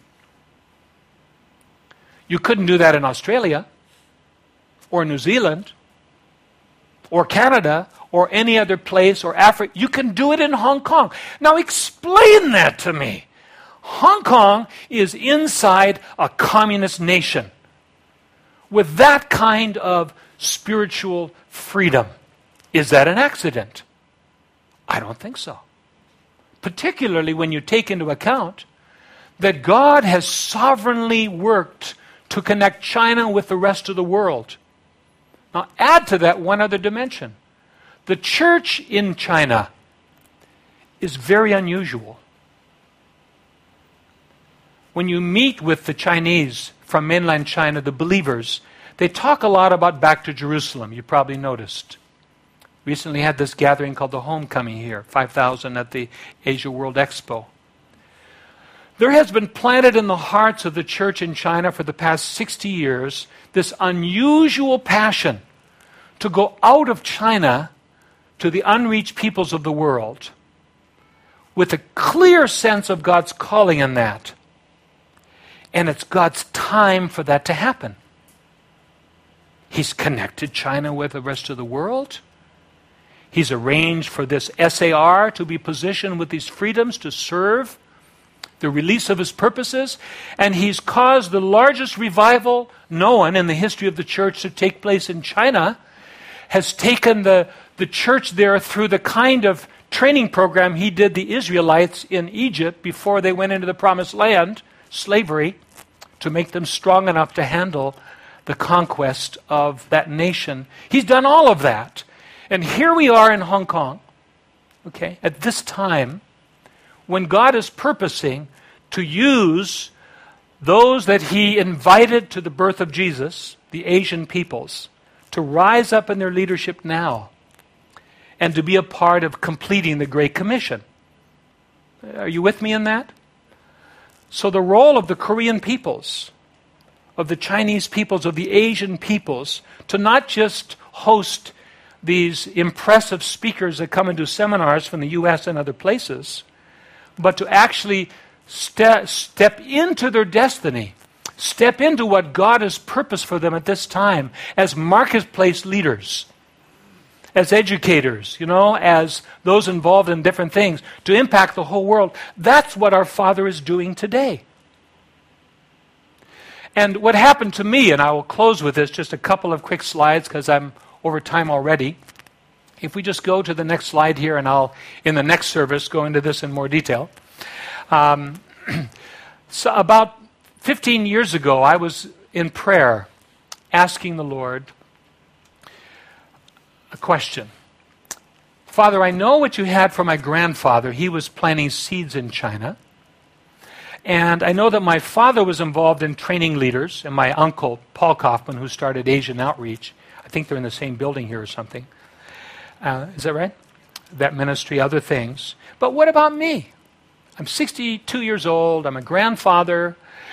Speaker 2: You couldn't do that in Australia, or New Zealand, or Canada, or any other place, or Africa. You can do it in Hong Kong. Now explain that to me. Hong Kong is inside a communist nation with that kind of spiritual freedom. Is that an accident? I don't think so. Particularly when you take into account that God has sovereignly worked to connect China with the rest of the world. Now add to that one other dimension. The church in China is very unusual. When you meet with the Chinese from mainland China, the believers, they talk a lot about back to Jerusalem. You probably noticed. Recently had this gathering called the Homecoming here, 5,000 at the Asia World Expo. There has been planted in the hearts of the church in China for the past 60 years this unusual passion to go out of China to the unreached peoples of the world with a clear sense of God's calling in that. And it's God's time for that to happen. He's connected China with the rest of the world. He's arranged for this SAR to be positioned with these freedoms to serve the release of his purposes. And he's caused the largest revival known in the history of the church to take place in China. Has taken the church there through the kind of training program he did the Israelites in Egypt before they went into the promised land, slavery, to make them strong enough to handle the conquest of that nation. He's done all of that. And here we are in Hong Kong, okay, at this time, when God is purposing to use those that He invited to the birth of Jesus, the Asian peoples, to rise up in their leadership now and to be a part of completing the Great Commission. Are you with me in that? So the role of the Korean peoples, of the Chinese peoples, of the Asian peoples, to not just host these impressive speakers that come and do seminars from the U.S. and other places, but to actually step into their destiny, step into what God has purposed for them at this time as marketplace leaders, as educators, as those involved in different things, to impact the whole world. That's what our Father is doing today. And what happened to me, and I will close with this, just a couple of quick slides because I'm over time already. If we just go to the next slide here, and I'll, in the next service, go into this in more detail. So about 15 years ago, I was in prayer asking the Lord a question. Father, I know what you had for my grandfather. He was planting seeds in China. And I know that my father was involved in training leaders, and my uncle, Paul Kaufman, who started Asian Outreach. I think they're in the same building here or something. Is that right? That ministry, other things. But what about me? I'm 62 years old. I'm a grandfather.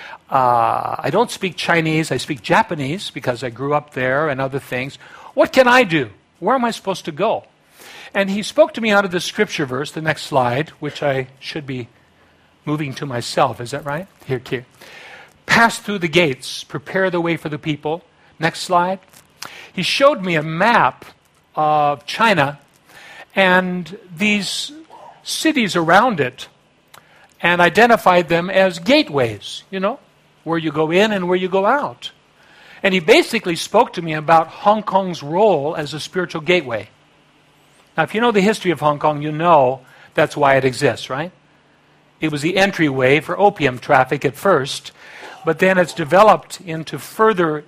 Speaker 2: I don't speak Chinese. I speak Japanese because I grew up there and other things. What can I do? Where am I supposed to go? And he spoke to me out of the scripture verse, the next slide, which I should be moving to myself. Is that right? Here. Pass through the gates. Prepare the way for the people. Next slide. He showed me a map of China and these cities around it and identified them as gateways, where you go in and where you go out. And he basically spoke to me about Hong Kong's role as a spiritual gateway. Now, if you know the history of Hong Kong, you know that's why it exists, right? It was the entryway for opium traffic at first, but then it's developed into further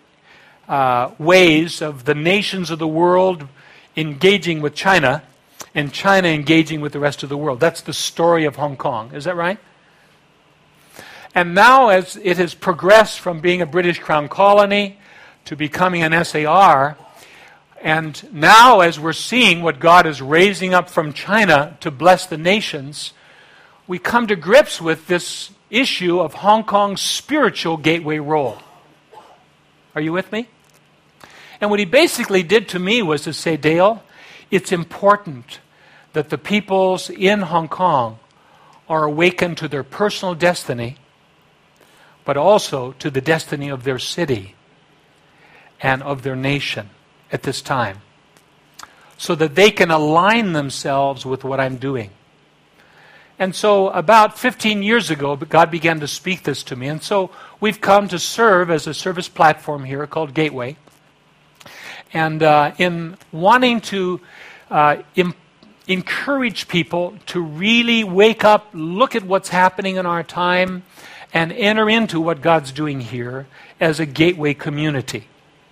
Speaker 2: ways of the nations of the world engaging with China, and China engaging with the rest of the world. That's the story of Hong Kong. Is that right? And now, as it has progressed from being a British Crown colony to becoming an SAR, and now as we're seeing what God is raising up from China to bless the nations, we come to grips with this issue of Hong Kong's spiritual gateway role. Are you with me? And what he basically did to me was to say, Dale, it's important that the peoples in Hong Kong are awakened to their personal destiny, but also to the destiny of their city and of their nation at this time, so that they can align themselves with what I'm doing. And so about 15 years ago, God began to speak this to me. And so we've come to serve as a service platform here called Gateway. And in wanting to encourage people to really wake up, look at what's happening in our time, and enter into what God's doing here as a gateway community.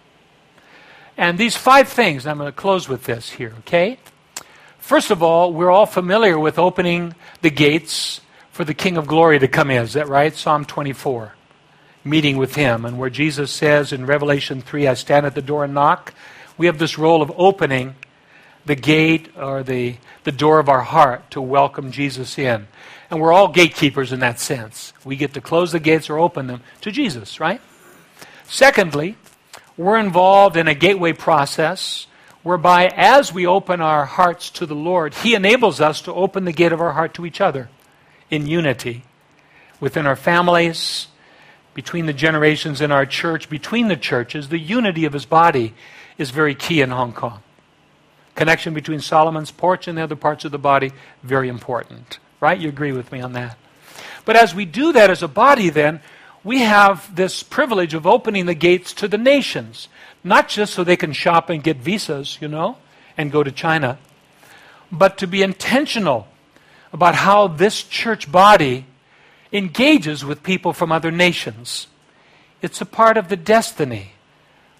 Speaker 2: And these 5 things, I'm going to close with this here, okay? First of all, we're all familiar with opening the gates for the King of Glory to come in. Is that right? Psalm 24. Meeting with Him. And where Jesus says in Revelation 3, I stand at the door and knock. We have this role of opening the gate or the door of our heart to welcome Jesus in. And we're all gatekeepers in that sense. We get to close the gates or open them to Jesus, right? Secondly, we're involved in a gateway process whereby as we open our hearts to the Lord, He enables us to open the gate of our heart to each other in unity within our families, between the generations in our church, between the churches. The unity of His body is very key in Hong Kong. Connection between Solomon's porch and the other parts of the body, very important. Right? You agree with me on that. But as we do that as a body then, we have this privilege of opening the gates to the nations. Not just so they can shop and get visas, and go to China, but to be intentional about how this church body engages with people from other nations. It's a part of the destiny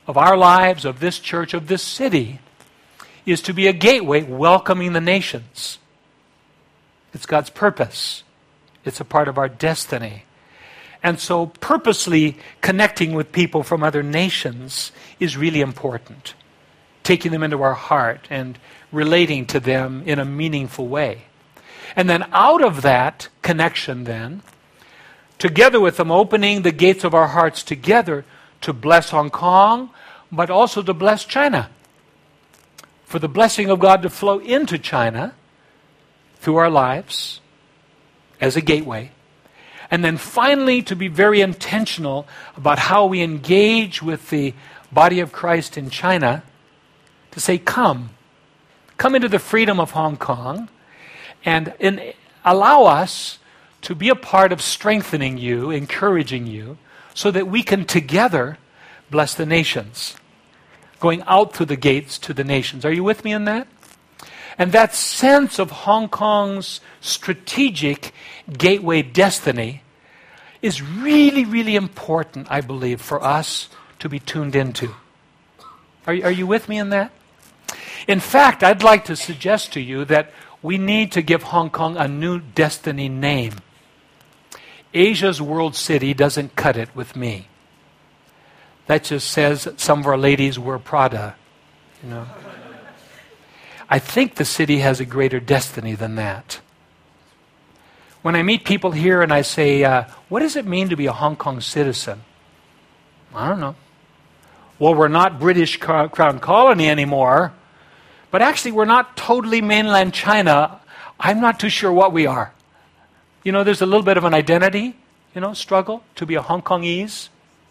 Speaker 2: of our lives, of this church, of this city, is to be a gateway welcoming the nations. It's God's purpose. It's a part of our destiny. And so purposely connecting with people from other nations is really important. Taking them into our heart and relating to them in a meaningful way. And then out of that connection then, together with them opening the gates of our hearts together to bless Hong Kong, but also to bless China. For the blessing of God to flow into China through our lives as a gateway. And then finally to be very intentional about how we engage with the body of Christ in China to say, come into the freedom of Hong Kong and allow us to be a part of strengthening you, encouraging you, so that we can together bless the nations, going out through the gates to the nations. Are you with me in that? And that sense of Hong Kong's strategic gateway destiny is really, really important, I believe, for us to be tuned into. Are you with me in that? In fact, I'd like to suggest to you that we need to give Hong Kong a new destiny name. Asia's World City doesn't cut it with me. That just says some of our ladies wear Prada, you know. I think the city has a greater destiny than that. When I meet people here and I say, what does it mean to be a Hong Kong citizen? I don't know. Well, we're not British Crown Colony anymore, but actually we're not totally mainland China. I'm not too sure what we are. You know, there's a little bit of an identity, struggle to be a Hong Kongese.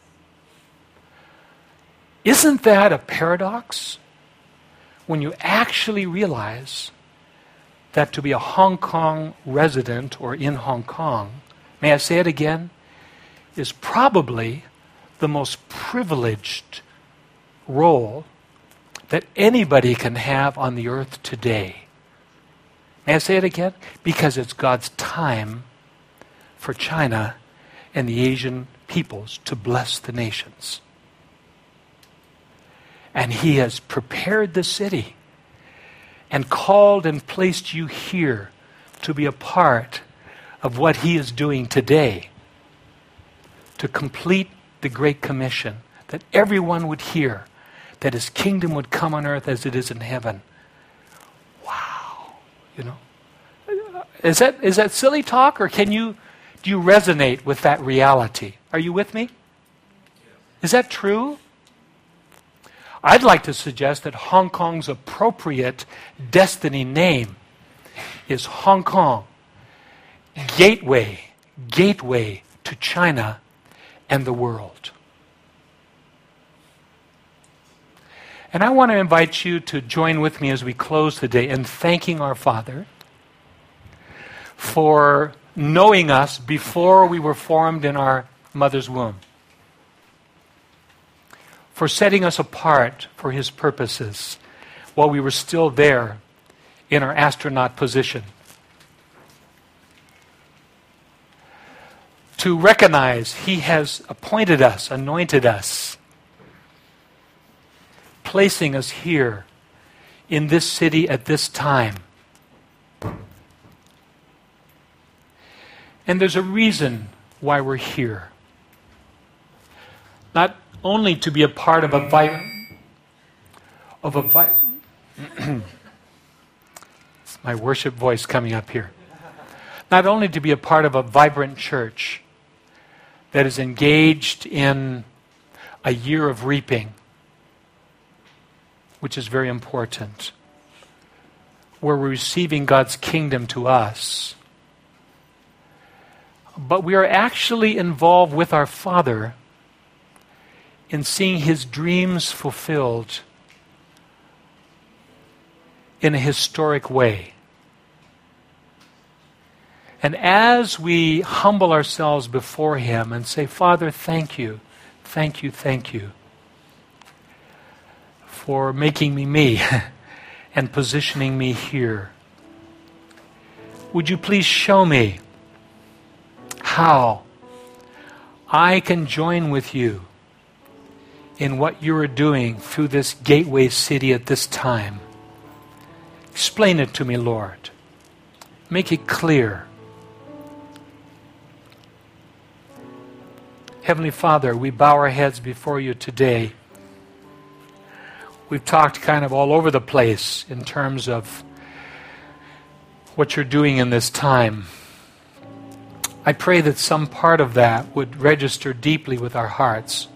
Speaker 2: Isn't that a paradox? When you actually realize that to be a Hong Kong resident or in Hong Kong, may I say it again, is probably the most privileged role that anybody can have on the earth today. May I say it again? Because it's God's time for China and the Asian peoples to bless the nations. And He has prepared the city and called and placed you here to be a part of what He is doing today to complete the Great Commission, that everyone would hear that His kingdom would come on earth as it is in heaven. Wow. Is that silly talk, or do you resonate with that reality? Are you with me? Is that true? I'd like to suggest that Hong Kong's appropriate destiny name is Hong Kong, gateway to China and the world. And I want to invite you to join with me as we close today in thanking our Father for knowing us before we were formed in our mother's womb, for setting us apart for His purposes while we were still there in our astronaut position. To recognize He has appointed us, anointed us, placing us here in this city at this time. And there's a reason why we're here. Not only to be a part of a it's my worship voice coming up here. Not only to be a part of a vibrant church that is engaged in a year of reaping, which is very important, where we're receiving God's kingdom to us, but we are actually involved with our Father in seeing His dreams fulfilled in a historic way. And as we humble ourselves before Him and say, Father, thank you for making me me and positioning me here. Would you please show me how I can join with you in what you are doing through this gateway city at this time. Explain it to me, Lord. Make it clear. Heavenly Father, we bow our heads before you today. We've talked kind of all over the place in terms of what you're doing in this time. I pray that some part of that would register deeply with our hearts.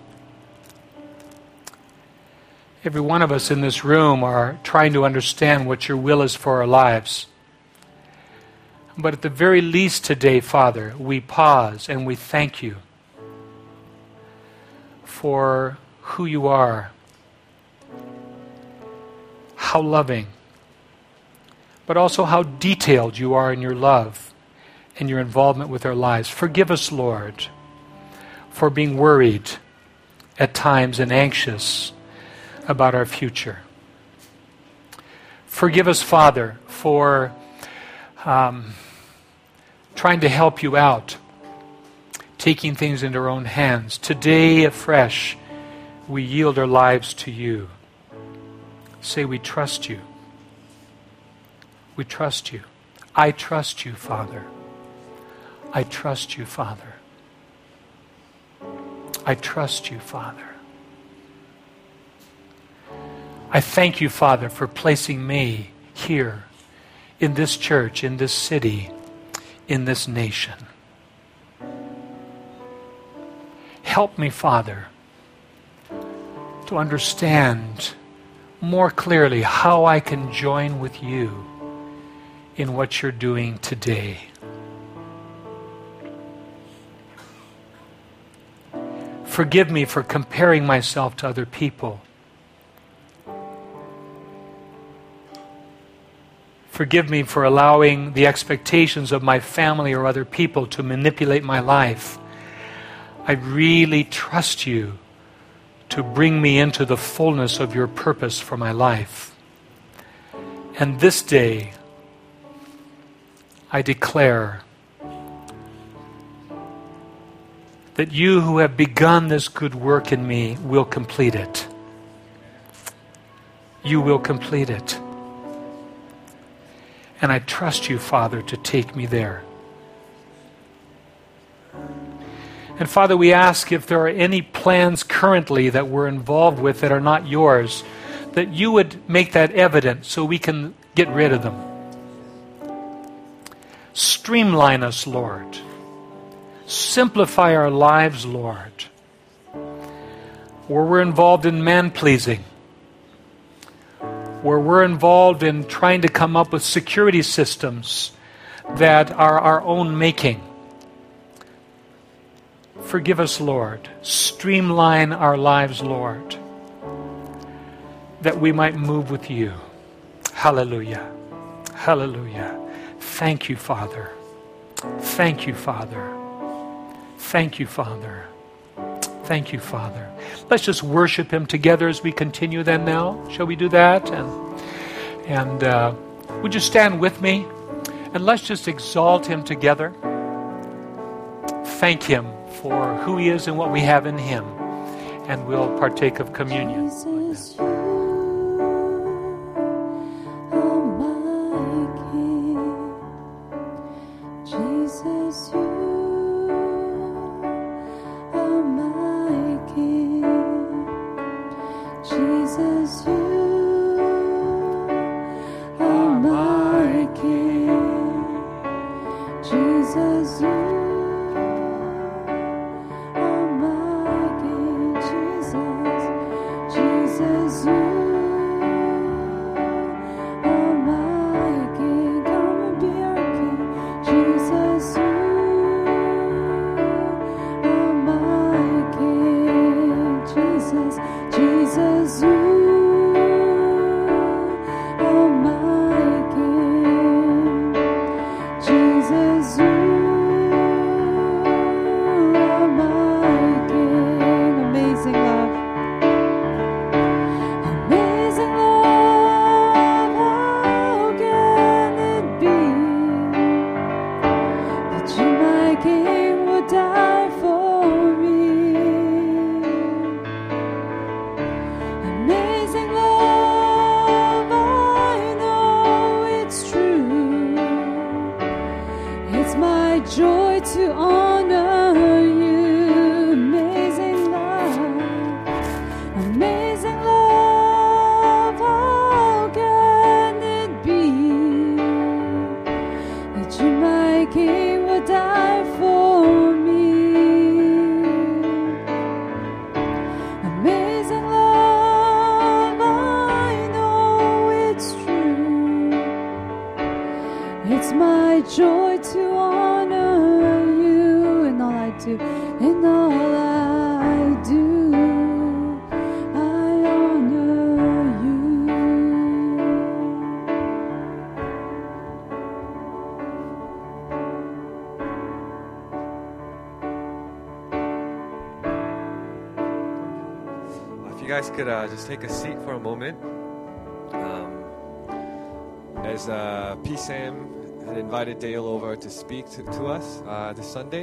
Speaker 2: Every one of us in this room are trying to understand what your will is for our lives. But at the very least today, Father, we pause and we thank you for who you are, how loving, but also how detailed you are in your love and your involvement with our lives. Forgive us, Lord, for being worried at times and anxious about our future. Forgive us, Father, for trying to help you out, taking things into our own hands. Today, afresh, we yield our lives to you. Say, we trust you. We trust you. I trust you, Father. I trust you, Father. I trust you, Father. I thank you, Father, for placing me here in this church, in this city, in this nation. Help me, Father, to understand more clearly how I can join with you in what you're doing today. Forgive me for comparing myself to other people. Forgive me for allowing the expectations of my family or other people to manipulate my life. I really trust you to bring me into the fullness of your purpose for my life. And this day, I declare that you who have begun this good work in me will complete it. You will complete it. And I trust you, Father, to take me there. And Father, we ask if there are any plans currently that we're involved with that are not yours, that you would make that evident so we can get rid of them. Streamline us, Lord. Simplify our lives, Lord. Where we're involved in man-pleasing, where we're involved in trying to come up with security systems that are our own making. Forgive us, Lord. Streamline our lives, Lord, that we might move with you. Hallelujah. Hallelujah. Thank you, Father. Thank you, Father. Thank you, Father. Thank you, Father. Let's just worship him together as we continue then now. Shall we do that? And would you stand with me? And let's just exalt him together. Thank him for who he is and what we have in him. And we'll partake of communion.
Speaker 3: Jesus, you are my King. Jesus, you are my King. Jesus, you are my King. Jesus, you are my King. Jesus, Jesus, you are my King. Come and be our King. Jesus, you are my King. Jesus, Jesus, you are my King. Jesus, you are my King. Amazing love. Amazing love, how can it be that you, my King, would die for me? to honor you. Amazing love, amazing love. How can it be that you, my King, would die for me? Amazing love, I know it's true. It's my joy to honor you in all I do, in all I do. I honor you.
Speaker 1: If you guys could just take a seat for a moment. As P-Sam had invited Dale over to speak to us this Sunday,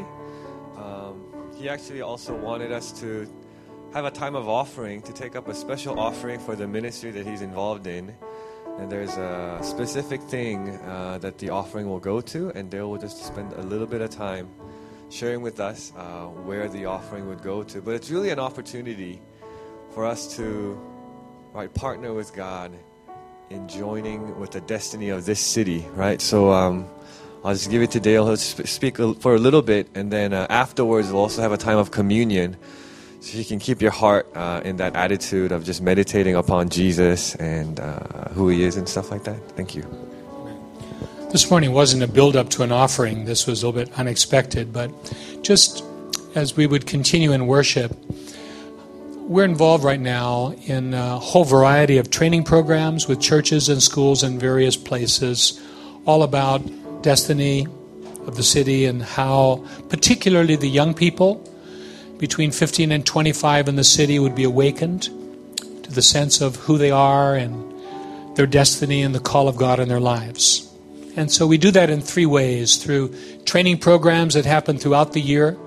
Speaker 1: he actually also wanted us to have a time of offering, to take up a special offering for the ministry that he's involved in. And there's a specific thing that the offering will go to, and Dale will just spend a little bit of time sharing with us where the offering would go to. But it's really an opportunity for us to partner with God in joining with the destiny of this city, right? So I'll just give it to Dale. He'll speak for a little bit, and then afterwards we'll also have a time of communion, so you can keep your heart in that attitude of just meditating upon Jesus and who He is and stuff like that. Thank you.
Speaker 4: This morning wasn't a build-up to an offering. This was a little bit unexpected, but just as we would continue in worship, we're involved right now in a whole variety of training programs with churches and schools in various places, all about destiny of the city and how particularly the young people between 15 and 25 in the city would be awakened to the sense of who they are and their destiny and the call of God in their lives. And so we do that in three ways: through training programs that happen throughout the year.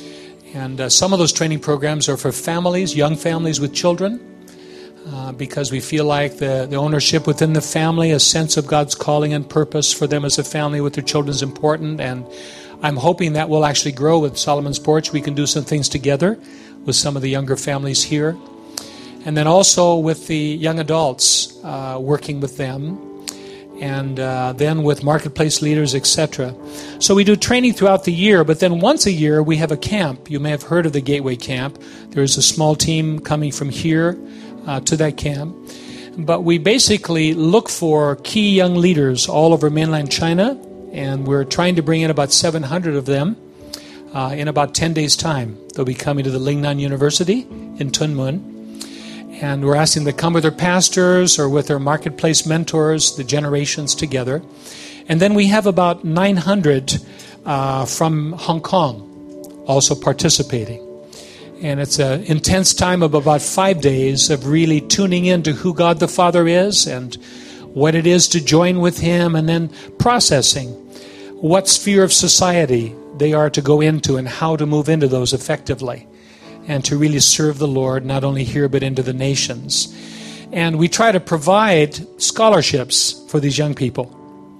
Speaker 4: And some of those training programs are for families, young families with children, because we feel like the ownership within the family, a sense of God's calling and purpose for them as a family with their children is important. And I'm hoping that will actually grow with Solomon's Porch. We can do some things together with some of the younger families here. And then also with the young adults, working with them. And then with marketplace leaders, etc. So we do training throughout the year, but then once a year we have a camp. You may have heard of the Gateway Camp. There's a small team coming from here to that camp. But we basically look for key young leaders all over mainland China, and we're trying to bring in about 700 of them in about 10 days' time. They'll be coming to the Lingnan University in Tunmun. And we're asking them to come with their pastors or with their marketplace mentors, the generations together. And then we have about 900 from Hong Kong also participating. And it's an intense time of about 5 days of really tuning into who God the Father is and what it is to join with Him, and then processing what sphere of society they are to go into and how to move into those effectively, and to really serve the Lord, not only here, but into the nations. And we try to provide scholarships for these young people.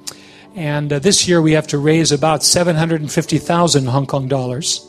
Speaker 4: And this year we have to raise about 750,000 Hong Kong dollars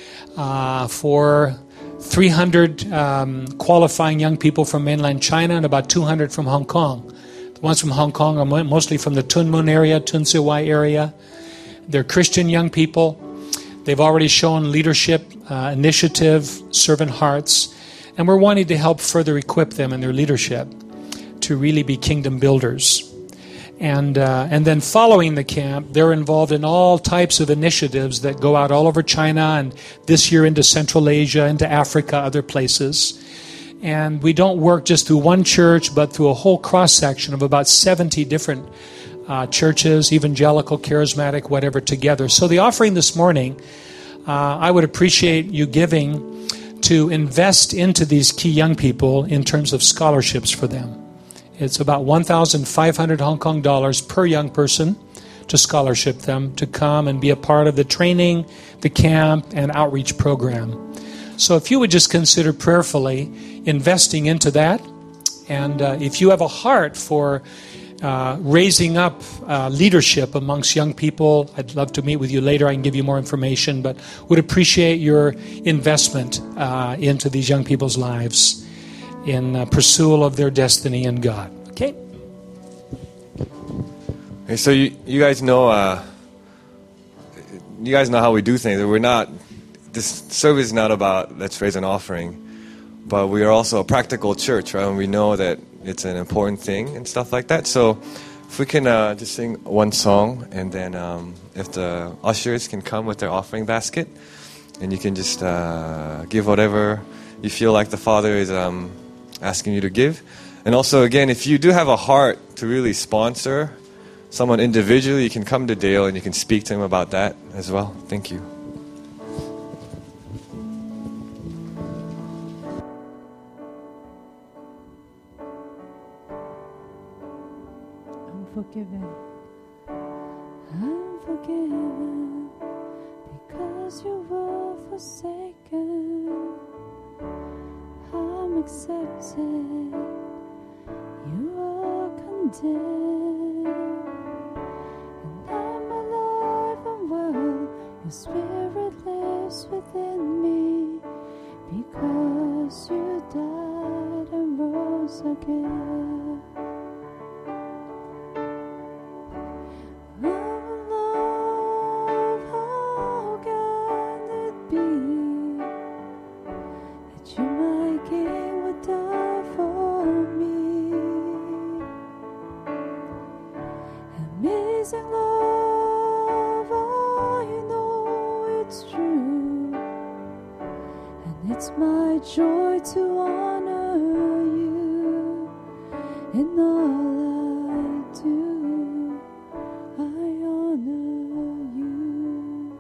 Speaker 4: for 300 qualifying young people from mainland China and about 200 from Hong Kong. The ones from Hong Kong are mostly from the Tunmun area, Tun Se Wai area. They're Christian young people. They've already shown leadership, initiative, servant hearts, and we're wanting to help further equip them in their leadership to really be kingdom builders. And then following the camp, they're involved in all types of initiatives that go out all over China, and this year into Central Asia, into Africa, other places. And we don't work just through one church, but through a whole cross-section of about 70 different churches, evangelical, charismatic, whatever, together. So the offering this morning, I would appreciate you giving to invest into these key young people in terms of scholarships for them. It's about 1,500 Hong Kong dollars per young person to scholarship them to come and be a part of the training, the camp, and outreach program. So if you would just consider prayerfully investing into that, and if you have a heart for raising up leadership amongst young people. I'd love to meet with you later. I can give you more information, but would appreciate your investment into these young people's lives in pursuit of their destiny in God. Okay?
Speaker 1: Okay, so you guys know how we do things. This service is not about let's raise an offering, but we are also a practical church, right? And we know that it's an important thing and stuff like that. So if we can just sing one song, and then if the ushers can come with their offering basket, and you can just give whatever you feel like the Father is asking you to give. And also, again, if you do have a heart to really sponsor someone individually, you can come to Dale and you can speak to him about that as well. Thank you.
Speaker 3: I'm forgiven. I'm forgiven because you were forsaken. I'm accepted. You are condemned. And I'm alive and well. Your spirit lives within me because you died and rose again. Amazing love, I know it's true, and it's my joy to honor you in all I do. I honor you.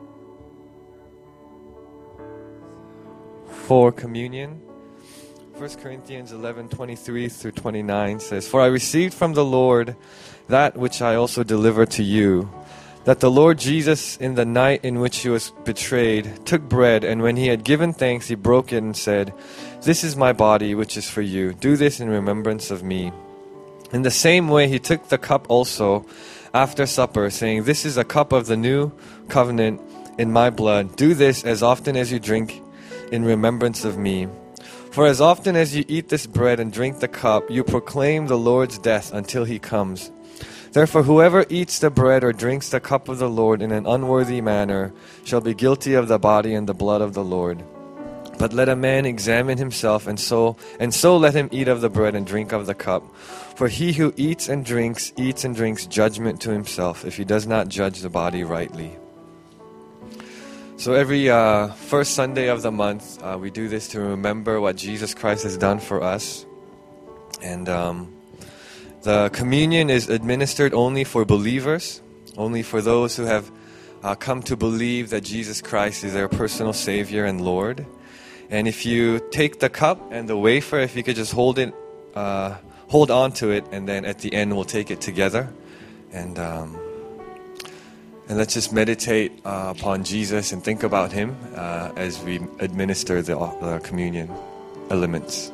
Speaker 1: For communion, 1 Corinthians 11:23 through 29 says, "For I received from the Lord that which I also delivered to you, that the Lord Jesus, in the night in which he was betrayed, took bread, and when he had given thanks, he broke it and said, 'This is my body, which is for you. Do this in remembrance of me.' In the same way, he took the cup also after supper, saying, 'This is a cup of the new covenant in my blood. Do this as often as you drink in remembrance of me. For as often as you eat this bread and drink the cup, you proclaim the Lord's death until he comes. Therefore, whoever eats the bread or drinks the cup of the Lord in an unworthy manner shall be guilty of the body and the blood of the Lord. But let a man examine himself, and so let him eat of the bread and drink of the cup. For he who eats and drinks judgment to himself, if he does not judge the body rightly." So every first Sunday of the month, we do this to remember what Jesus Christ has done for us. And the communion is administered only for believers, only for those who have come to believe that Jesus Christ is their personal Savior and Lord. And if you take the cup and the wafer, if you could just hold on to it, and then at the end we'll take it together. And let's just meditate upon Jesus and think about Him as we administer the communion elements.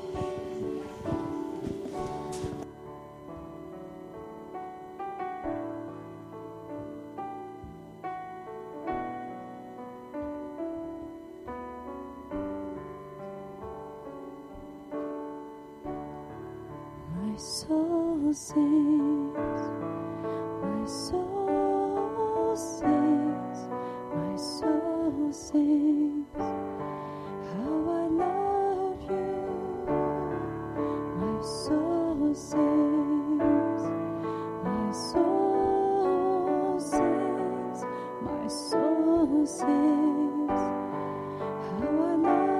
Speaker 3: My soul sings, my soul sings, my soul sings, how I love you. My soul sings, my soul sings, my soul sings, how I love you.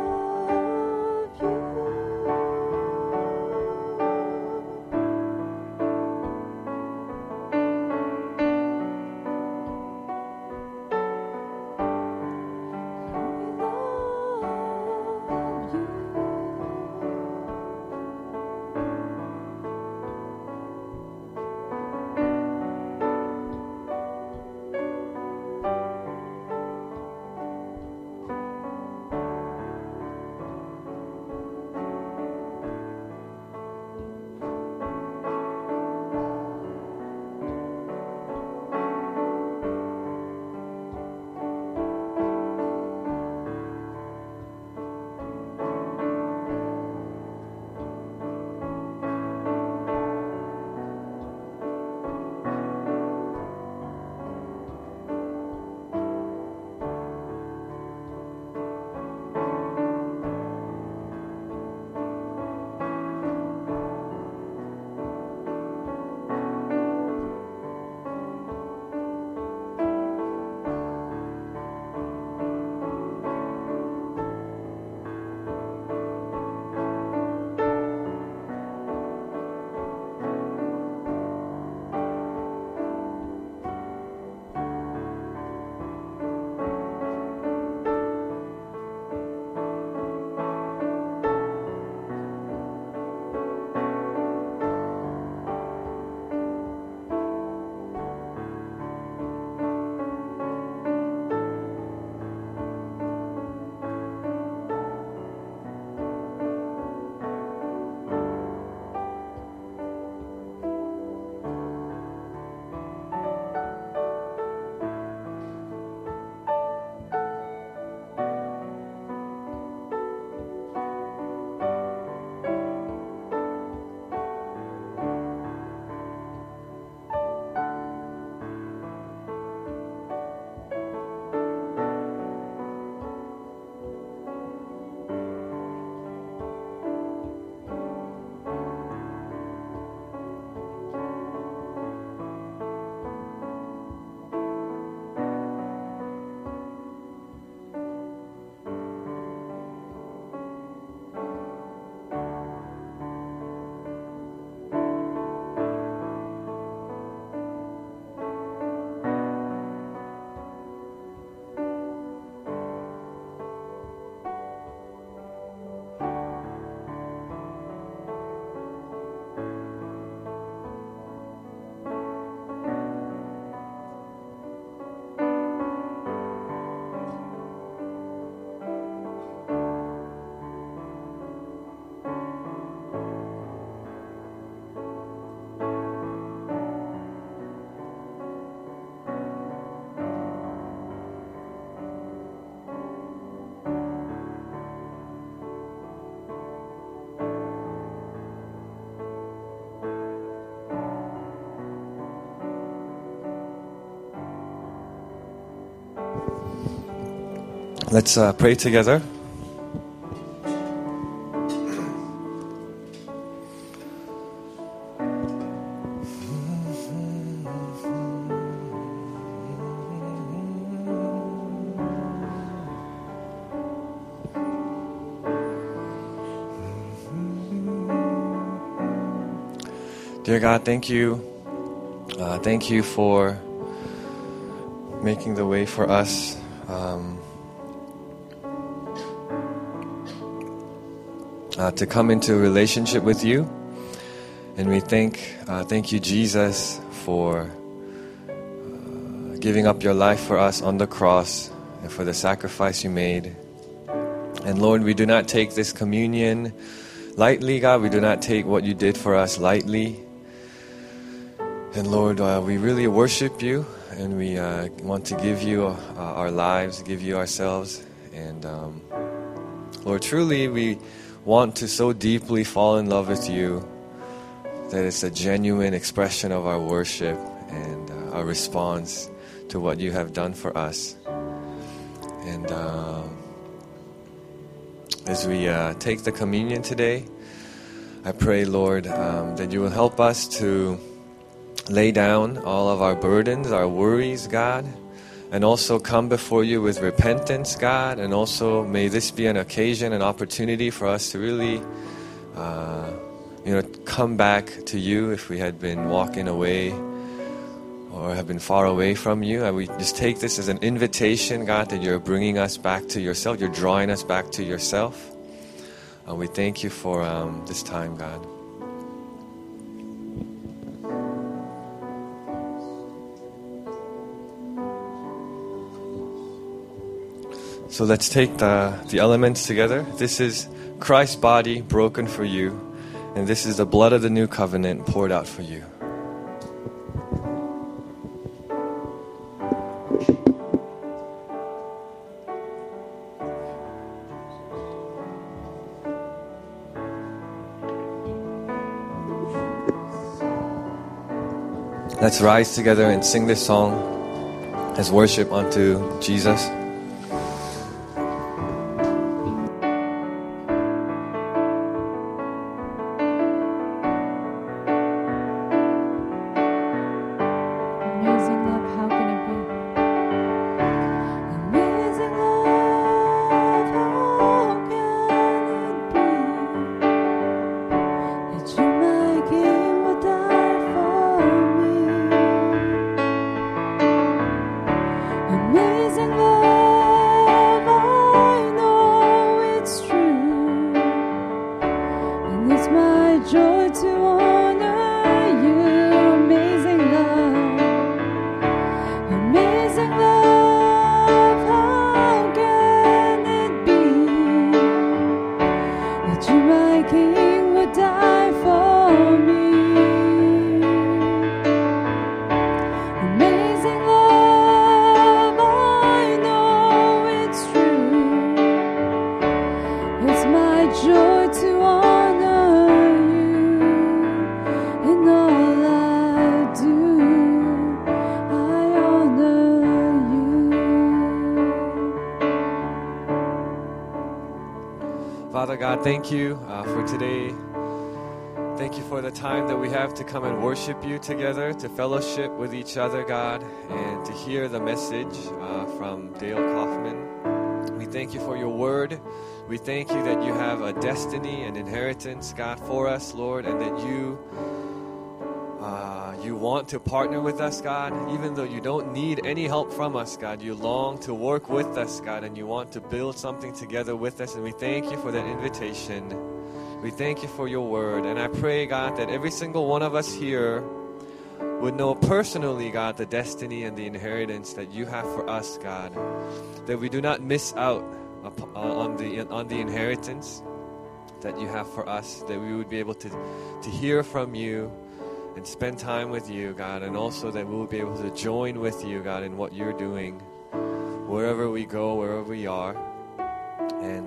Speaker 1: Let's pray together. Dear God, thank you. Thank you for making the way for us. To come into a relationship with you. And we thank you, Jesus, for giving up your life for us on the cross and for the sacrifice you made. And Lord, we do not take this communion lightly, God. We do not take what you did for us lightly. And Lord, we really worship you, and we want to give you our lives, give you ourselves. And Lord, truly we want to so deeply fall in love with you that it's a genuine expression of our worship and our response to what you have done for us. And as we take the communion today, I pray, Lord, that you will help us to lay down all of our burdens, our worries, God, and also come before you with repentance, God, and also may this be an occasion, an opportunity for us to really, come back to you if we had been walking away or have been far away from you. And we just take this as an invitation, God, that you're bringing us back to yourself. You're drawing us back to yourself. And we thank you for this time, God. So let's take the elements together. This is Christ's body broken for you, and this is the blood of the new covenant poured out for you. Let's rise together and sing this song as worship unto Jesus. Father God, thank you for today. Thank you for the time that we have to come and worship you together, to fellowship with each other, God, and to hear the message from Dale Kaufman. We thank you for your word. We thank you that you have a destiny, an inheritance, God, for us, Lord, and that you want to partner with us, God, even though you don't need any help from us, God. You long to work with us, God, and you want to build something together with us, and we thank you for that invitation. We thank you for your word, and I pray, God, that every single one of us here would know personally, God, the destiny and the inheritance that you have for us, God, that we do not miss out on the inheritance that you have for us, that we would be able to hear from you and spend time with you, God, and also that we will be able to join with you, God, in what you're doing, wherever we go, wherever we are. And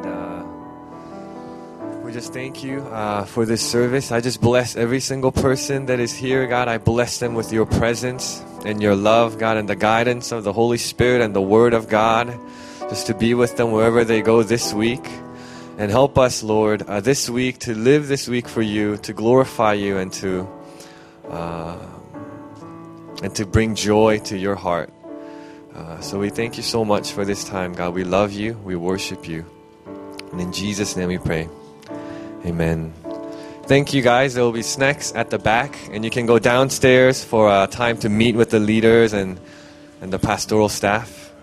Speaker 1: we just thank you for this service. I just bless every single person that is here, God. I bless them with your presence and your love, God, and the guidance of the Holy Spirit and the Word of God. just to be with them wherever they go this week. And help us, Lord, this week to live this week for you, to glorify you, and to bring joy to your heart. So we thank you so much for this time, God. We love you. We worship you. And in Jesus' name we pray. Amen. Thank you, guys. There will be snacks at the back, and you can go downstairs for time to meet with the leaders and the pastoral staff.